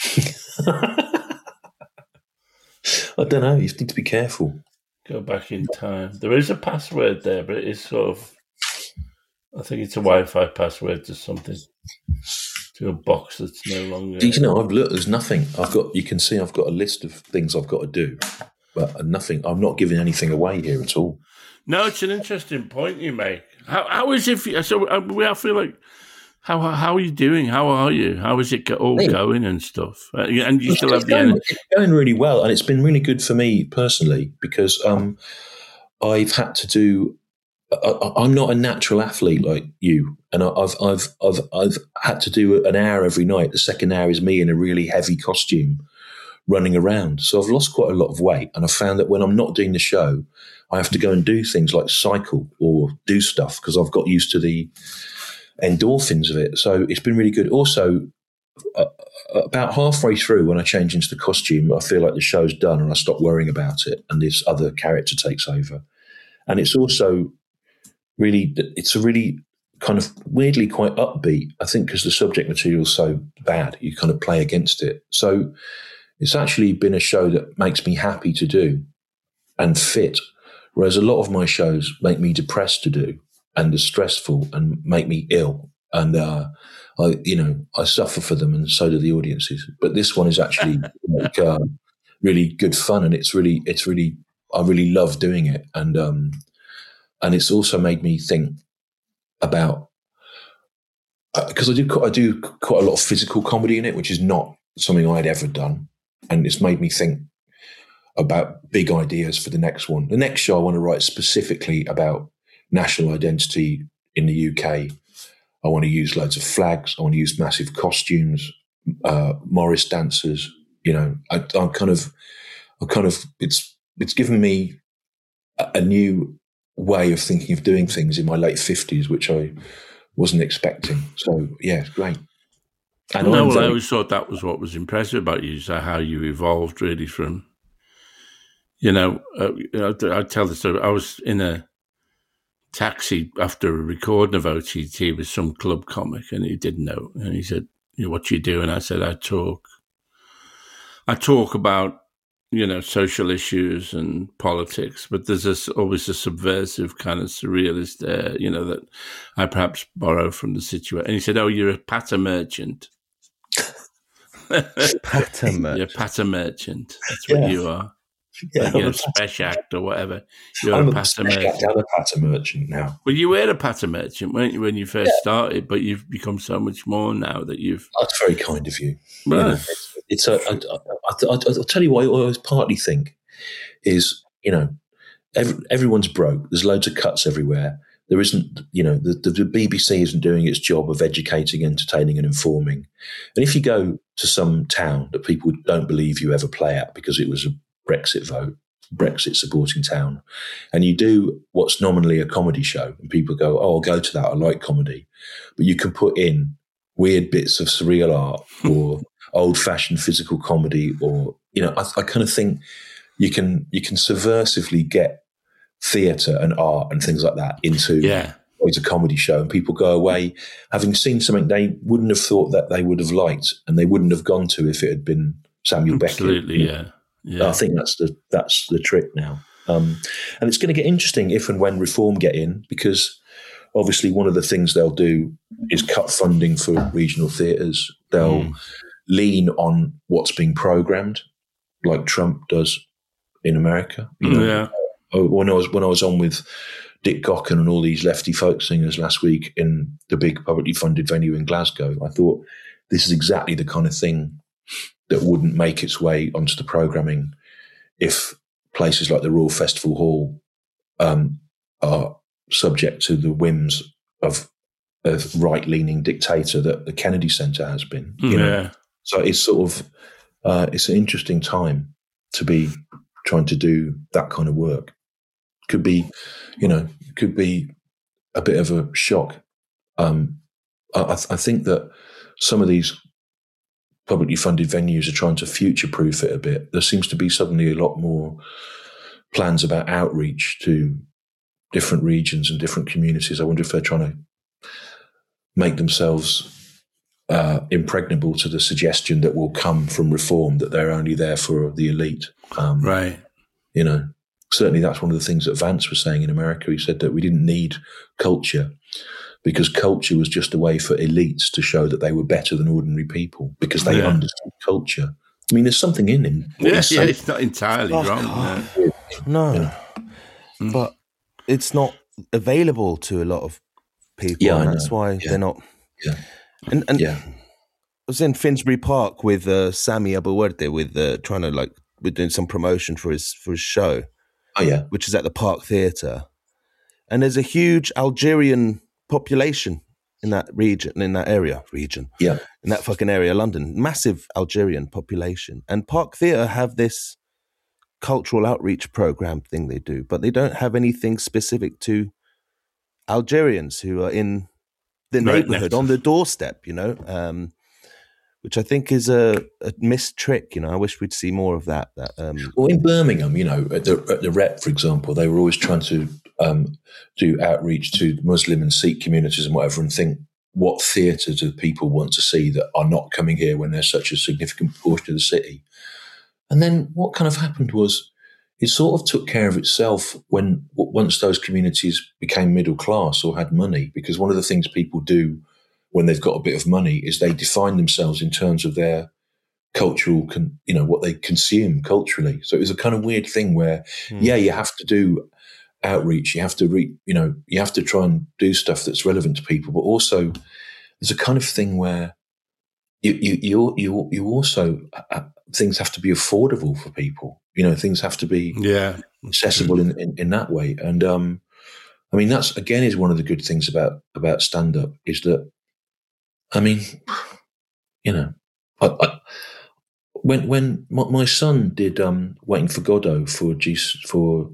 I don't know. You need to be careful. Go back in time. There is a password there, but it is sort of I think it's a Wi-Fi password to something, to a box that's no longer. You know, I've looked. There's nothing. I've got. You can see I've got a list of things I've got to do, but nothing. I'm not giving anything away here at all. No, it's an interesting point you make. How how is it? For you? So I feel like. How how are you doing? How are you? How is it all hey. going and stuff? Uh, and you still have the going, energy. It's going really well, and it's been really good for me personally because um, I've had to do. I, I'm not a natural athlete like you, and I've I've I've I've had to do an hour every night. The second hour is me in a really heavy costume running around. So I've lost quite a lot of weight, and I found that when I'm not doing the show, I have to go and do things like cycle or do stuff because I've got used to the endorphins of it. So it's been really good. Also, uh, about halfway through when I change into the costume, I feel like the show's done and I stop worrying about it and this other character takes over. And it's also really, it's a really kind of weirdly quite upbeat, I think, because the subject material is so bad, you kind of play against it. So it's actually been a show that makes me happy to do and fit, whereas a lot of my shows make me depressed to do and are stressful and make me ill. And, uh, I, you know, I suffer for them and so do the audiences. But this one is actually like, uh, really good fun. And it's really, it's really, I really love doing it. And, um, and it's also made me think about, because uh, I do, I do quite a lot of physical comedy in it, which is not something I'd ever done. And it's made me think about big ideas for the next one. The next show I want to write specifically about national identity in the U K. I want to use loads of flags. I want to use massive costumes, uh, Morris dancers. You know, I, I'm kind of, I kind of, it's it's given me a, a new way of thinking of doing things in my late fifties, which I wasn't expecting. So yeah, it's great. And no, well, I always thought that was what was impressive about you, so how you evolved really from, you know, uh, I tell the story. I was in a taxi after recording of O T T with some club comic, and he didn't know. And he said, you know, what you do? And I said, I talk. I talk about, you know, social issues and politics, but there's this, always a subversive kind of surrealist there, you know, that I perhaps borrow from the situation. And he said, oh, you're a patter merchant. Patter merchant. You're a patter merchant. That's what yeah. you are. Yeah, like, you know, special act or whatever. You're I'm a patter merchant. I'm a patter merchant now. Well, you were a patter merchant, weren't you, when you first yeah. started? But you've become so much more now that you've. That's very kind of you. Well, you know, it's, it's a. I, I, I, I'll tell you what I always partly think is, you know, every, everyone's broke. There's loads of cuts everywhere. There isn't, you know, the, the, the B B C isn't doing its job of educating, entertaining, and informing. And if you go to some town that people don't believe you ever play at because it was a Brexit vote, Brexit supporting town, and you do what's nominally a comedy show, and people go, oh, I'll go to that, I like comedy, but you can put in weird bits of surreal art or old-fashioned physical comedy, or, you know, I, I kind of think you can you can subversively get theatre and art and things like that into yeah. it's a comedy show, and people go away having seen something they wouldn't have thought that they would have liked, and they wouldn't have gone to if it had been Samuel Beckett. Absolutely, yeah. Yeah. I think that's the that's the trick now, um, and it's going to get interesting if and when Reform get in, because obviously one of the things they'll do is cut funding for regional theatres. They'll mm. lean on what's being programmed, like Trump does in America. You know? Yeah. When I was when I was on with Dick Gaughan and all these lefty folk singers last week in the big publicly funded venue in Glasgow, I thought this is exactly the kind of thing that wouldn't make its way onto the programming if places like the Royal Festival Hall um, are subject to the whims of a right-leaning dictator that the Kennedy Center has been. You yeah. know? So it's sort of uh, it's an interesting time to be trying to do that kind of work. Could be, you know, could be a bit of a shock. Um, I, I think that some of these publicly funded venues are trying to future-proof it a bit. There seems to be suddenly a lot more plans about outreach to different regions and different communities. I wonder if they're trying to make themselves uh, impregnable to the suggestion that will come from Reform, that they're only there for the elite. Um, right. You know, certainly that's one of the things that Vance was saying in America. He said that we didn't need culture because culture was just a way for elites to show that they were better than ordinary people because they yeah. understood culture. I mean, there's something in him. Yeah, yeah, it's not entirely oh, wrong. No, no. Yeah. But it's not available to a lot of people, yeah, and that's why yeah. they're not. Yeah, and and yeah. I was in Finsbury Park with uh, Sami Abuwerde, with uh, trying to like we're doing some promotion for his for his show. Oh yeah, which is at the Park Theatre, and there's a huge Algerian population in that region, in that area, region, yeah, in that fucking area, London, massive Algerian population, and Park Theatre have this cultural outreach program thing they do, but they don't have anything specific to Algerians who are in the right neighborhood next. on the doorstep, you know, um, which I think is a, a missed trick. You know, I wish we'd see more of that. That um, well, in Birmingham, you know, at the, at the Rep, for example, they were always trying to um, do outreach to Muslim and Sikh communities and whatever, and think, what theatre do people want to see that are not coming here when there's such a significant portion of the city? And then what kind of happened was it sort of took care of itself when once those communities became middle class or had money, because one of the things people do when they've got a bit of money is they define themselves in terms of their cultural, con, you know, what they consume culturally. So it was a kind of weird thing where, mm. yeah, you have to do outreach, you have to re, you know, you have to try and do stuff that's relevant to people, but also there's a kind of thing where you you you you, you also uh, things have to be affordable for people. You know, things have to be yeah accessible in, in, in that way. And um, I mean, that's again is one of the good things about about stand up is that. I mean, you know, I, I, when when my, my son did um, Waiting for Godot for G, for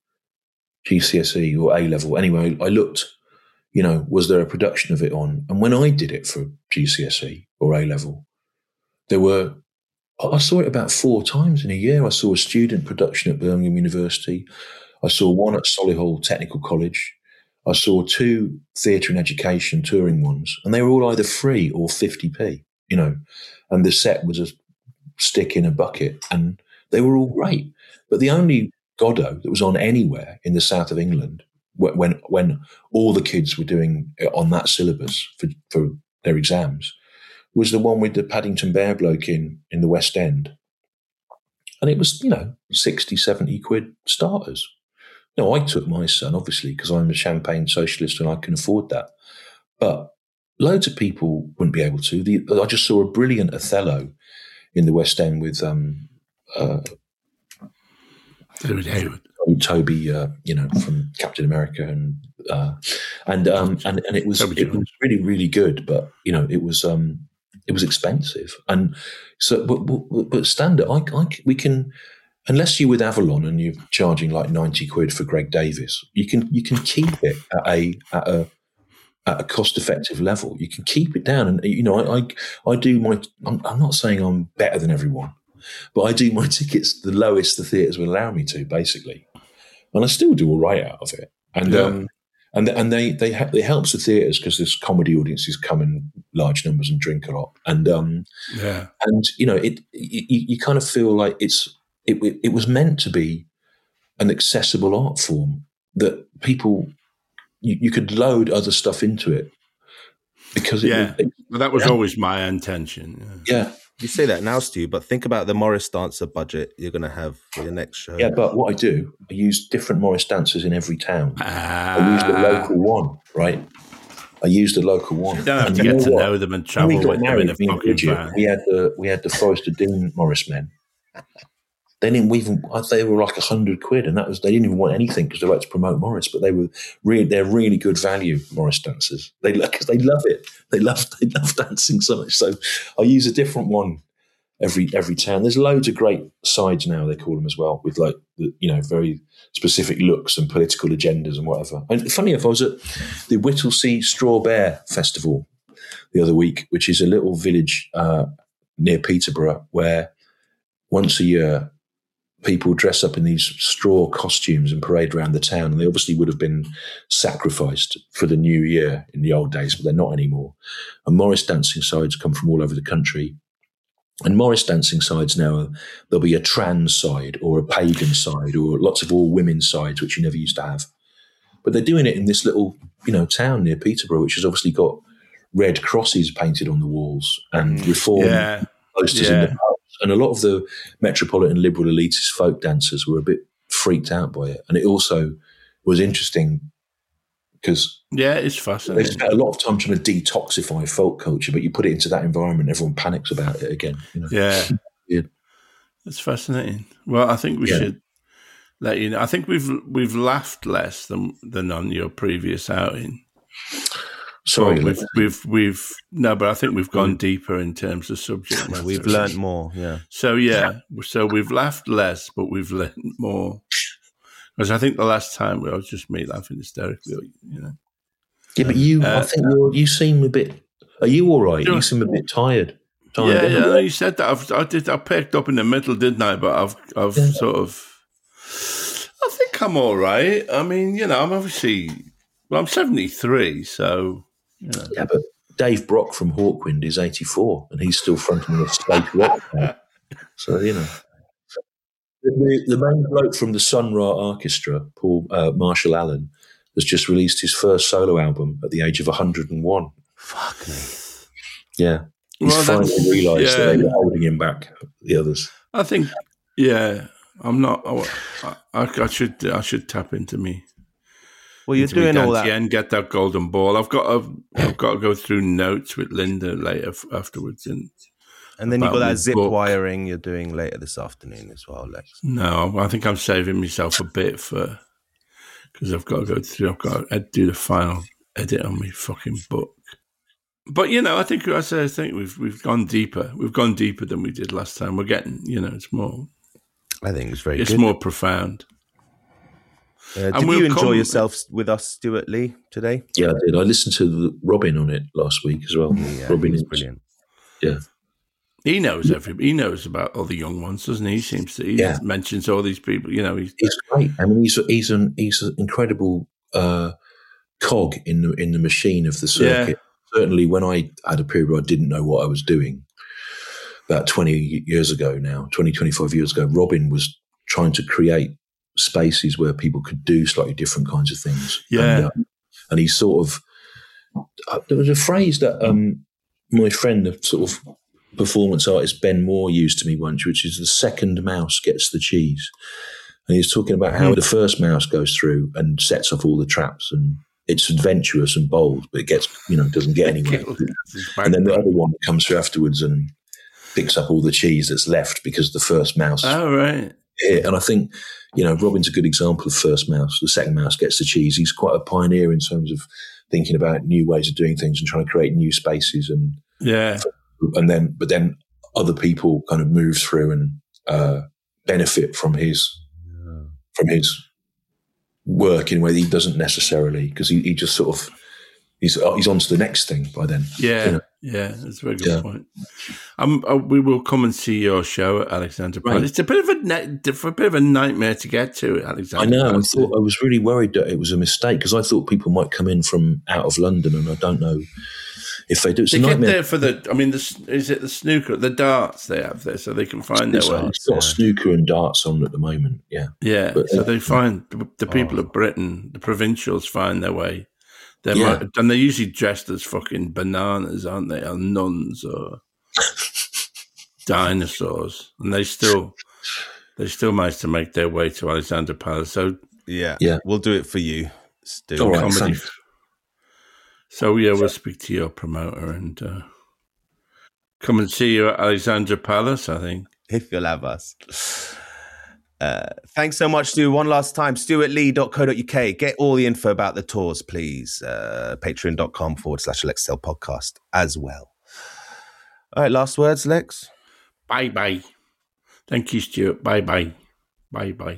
G C S E or A level, anyway, I looked, you know, was there a production of it on? And when I did it for G C S E or A level, there were, I saw it about four times in a year. I saw a student production at Birmingham University. I saw one at Solihull Technical College. I saw two theatre and education touring ones, and they were all either free or fifty p, you know, and the set was a stick in a bucket, and they were all great. But the only Godot that was on anywhere in the south of England when when all the kids were doing it on that syllabus for, for their exams was the one with the Paddington Bear bloke in, in the West End. And it was, you know, sixty, seventy quid starters. No, I took my son, obviously, because I'm a champagne socialist and I can afford that. But loads of people wouldn't be able to. The, I just saw a brilliant Othello in the West End with um, uh, Toby, uh, you know, from Captain America, and uh, and um, and and it was it was really really good. But you know, it was um, it was expensive, and so but but, but standard, I, I we can. Unless you're with Avalon and you're charging like ninety quid for Greg Davis, you can you can keep it at a at a at a cost effective level. You can keep it down, and you know I I, I do my. I'm, I'm not saying I'm better than everyone, but I do my tickets the lowest the theatres will allow me to, basically, and I still do all right out of it. And yeah. um and and they they ha- it helps the theatres because this comedy audiences come in large numbers and drink a lot, and um yeah, and you know it you, you kind of feel like it's. It, it was meant to be an accessible art form that people you, you could load other stuff into it because it, yeah, it, well, that was yeah. always my intention. Yeah. yeah, you say that now, Stu, but think about the Morris Dancer budget you're going to have for your next show. Yeah, but what I do, I use different Morris dancers in every town. Ah. I use the local one, right? I used the local one. You don't have and to you get know to what? know them and travel with them in a fucking Bridget, van. We had the we had the Forest of Dean Morris men. They didn't even. They were like a hundred quid, and that was they didn't even want anything because they like to promote Morris. But they were really, they're really good value Morris dancers. They because they love it. They love they love dancing so much. So I use a different one every every town. There's loads of great sides now. They call them as well, with like the, you know very specific looks and political agendas and whatever. And funny enough, I was at the Whittlesea Straw Bear Festival the other week, which is a little village uh, near Peterborough where once a year people dress up in these straw costumes and parade around the town. And they obviously would have been sacrificed for the new year in the old days, but they're not anymore. And Morris dancing sides come from all over the country. And Morris dancing sides now, there'll be a trans side or a pagan side or lots of all women sides, which you never used to have. But they're doing it in this little, you know, town near Peterborough, which has obviously got red crosses painted on the walls and reform yeah. posters yeah. in the pubs. And a lot of the metropolitan liberal elitist folk dancers were a bit freaked out by it. And it also was interesting because yeah, it's they fascinating. spent a lot of time trying to detoxify folk culture, but you put it into that environment, everyone panics about it again. You know? Yeah. yeah. It's fascinating. Well, I think we Yeah. should let you know. I think we've we've laughed less than than on your previous outing. Sorry, Well, we've, we've we've no, but I think we've gone deeper in terms of subject matter. We've learnt more, yeah. So yeah, so we've laughed less, but we've learned more. Because I think the last time we was just me laughing hysterically, you know. Yeah, but you, Uh, I think you're, you seem a bit. Are you all right? You seem a bit tired. tired Yeah, don't yeah. you? You said that. I've, I did. I picked up in the middle, didn't I? But I've, I've Yeah. sort of. I think I'm all right. I mean, you know, I'm obviously. Well, I'm seventy-three, so. You know. Yeah, but Dave Brock from Hawkwind is eighty-four, and he's still fronting a state rock band. So you know, the, the main bloke from the Sun Ra Orchestra, Paul uh, Marshall Allen, has just released his first solo album at the age of one hundred and one. Fuck me. Yeah, he's Well, finally that's- realised yeah. that they were holding him back. The others. I think, yeah, I'm not. I, I, I should. I should tap into me. Well, you're into me doing all dance, that. yeah, and get that golden ball. I've got. To, I've got to go through notes with Linda later f- afterwards, and And then you've got about that the zip book. wiring you're doing later this afternoon as well, Lex. no, I think I'm saving myself a bit for because I've got to go through. I've got to do the final edit on my fucking book. But you know, I think I say I think we've we've gone deeper. We've gone deeper than we did last time. We're getting, you know, it's more. I think it's very It's good. more profound. Uh, and did we'll you enjoy come- yourself with us, Stuart Lee, today? Yeah, I did. I listened to the Robin on it last week as well. Yeah, Robin he was is brilliant. Yeah. He knows every. He knows about all the young ones, doesn't he? He seems to. He Yeah. mentions all these people. You know, he's He's great. I mean, he's he's an he's an incredible uh, cog in the in the machine of the circuit. Certainly, when I had a period where I didn't know what I was doing, about twenty years ago now, twenty, twenty-five years ago, Robin was trying to create spaces where people could do slightly different kinds of things. Yeah. and, uh, and he sort of uh, there was a phrase that um, my friend, the sort of performance artist Ben Moore, used to me once, which is the second mouse gets the cheese. And he's talking about how the first mouse goes through and sets off all the traps, and it's adventurous and bold, but it gets, you know, doesn't get anywhere. And then the other one comes through afterwards and picks up all the cheese that's left because the first mouse. Oh, right. Here. And I think, you know, Robin's a good example of first mouse. The second mouse gets the cheese. He's quite a pioneer in terms of thinking about new ways of doing things and trying to create new spaces. And Yeah. and then, but then other people kind of move through and uh, benefit from his from his work in a way that he doesn't necessarily, because he, he just sort of he's he's on to the next thing by then. Yeah. You know? Yeah. That's a very good Yeah. point. Um, uh, we will come and see your show at Alexander Palace. Right. It's a bit of a ne- a bit of a nightmare to get to at Alexander I know. I Palace. thought I was really worried that it was a mistake because I thought people might come in from out of London, and I don't know if they do. It's They a get nightmare. there for the. I mean, the, s- is it the snooker, the darts they have there, so they can find their It's, way. it's got snooker and darts on at the moment. Yeah, Yeah, But, so uh, they find the, the people of Britain, the provincials, find their way. They're Yeah. mo- and they're usually dressed as fucking bananas, aren't they? Or nuns or dinosaurs, and they still they still manage to make their way to Alexander Palace. So Yeah, Yeah. we'll do it for you, Stu. All right, comedy. thanks. So yeah, we'll speak to your promoter and uh, come and see you at Alexandra Palace. I think. If you'll have us. Uh, thanks so much, Stu. One last time, stuart lee dot co dot uk. Get all the info about the tours, please. Uh, Patreon.com forward slash Alexcel podcast as well. All right, last words, Lex. Bye bye. Thank you, Stuart. Bye bye. Bye bye.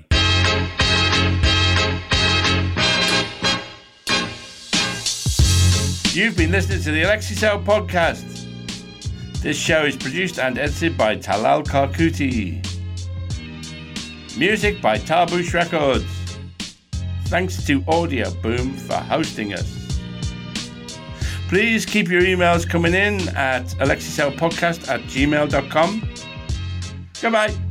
You've been listening to the Alexicel podcast. This show is produced and edited by Talal Karkuti. Music by Tarbush Records. Thanks to Audio Boom for hosting us. Please keep your emails coming in at alexicelpodcast at gmail dot com. Goodbye.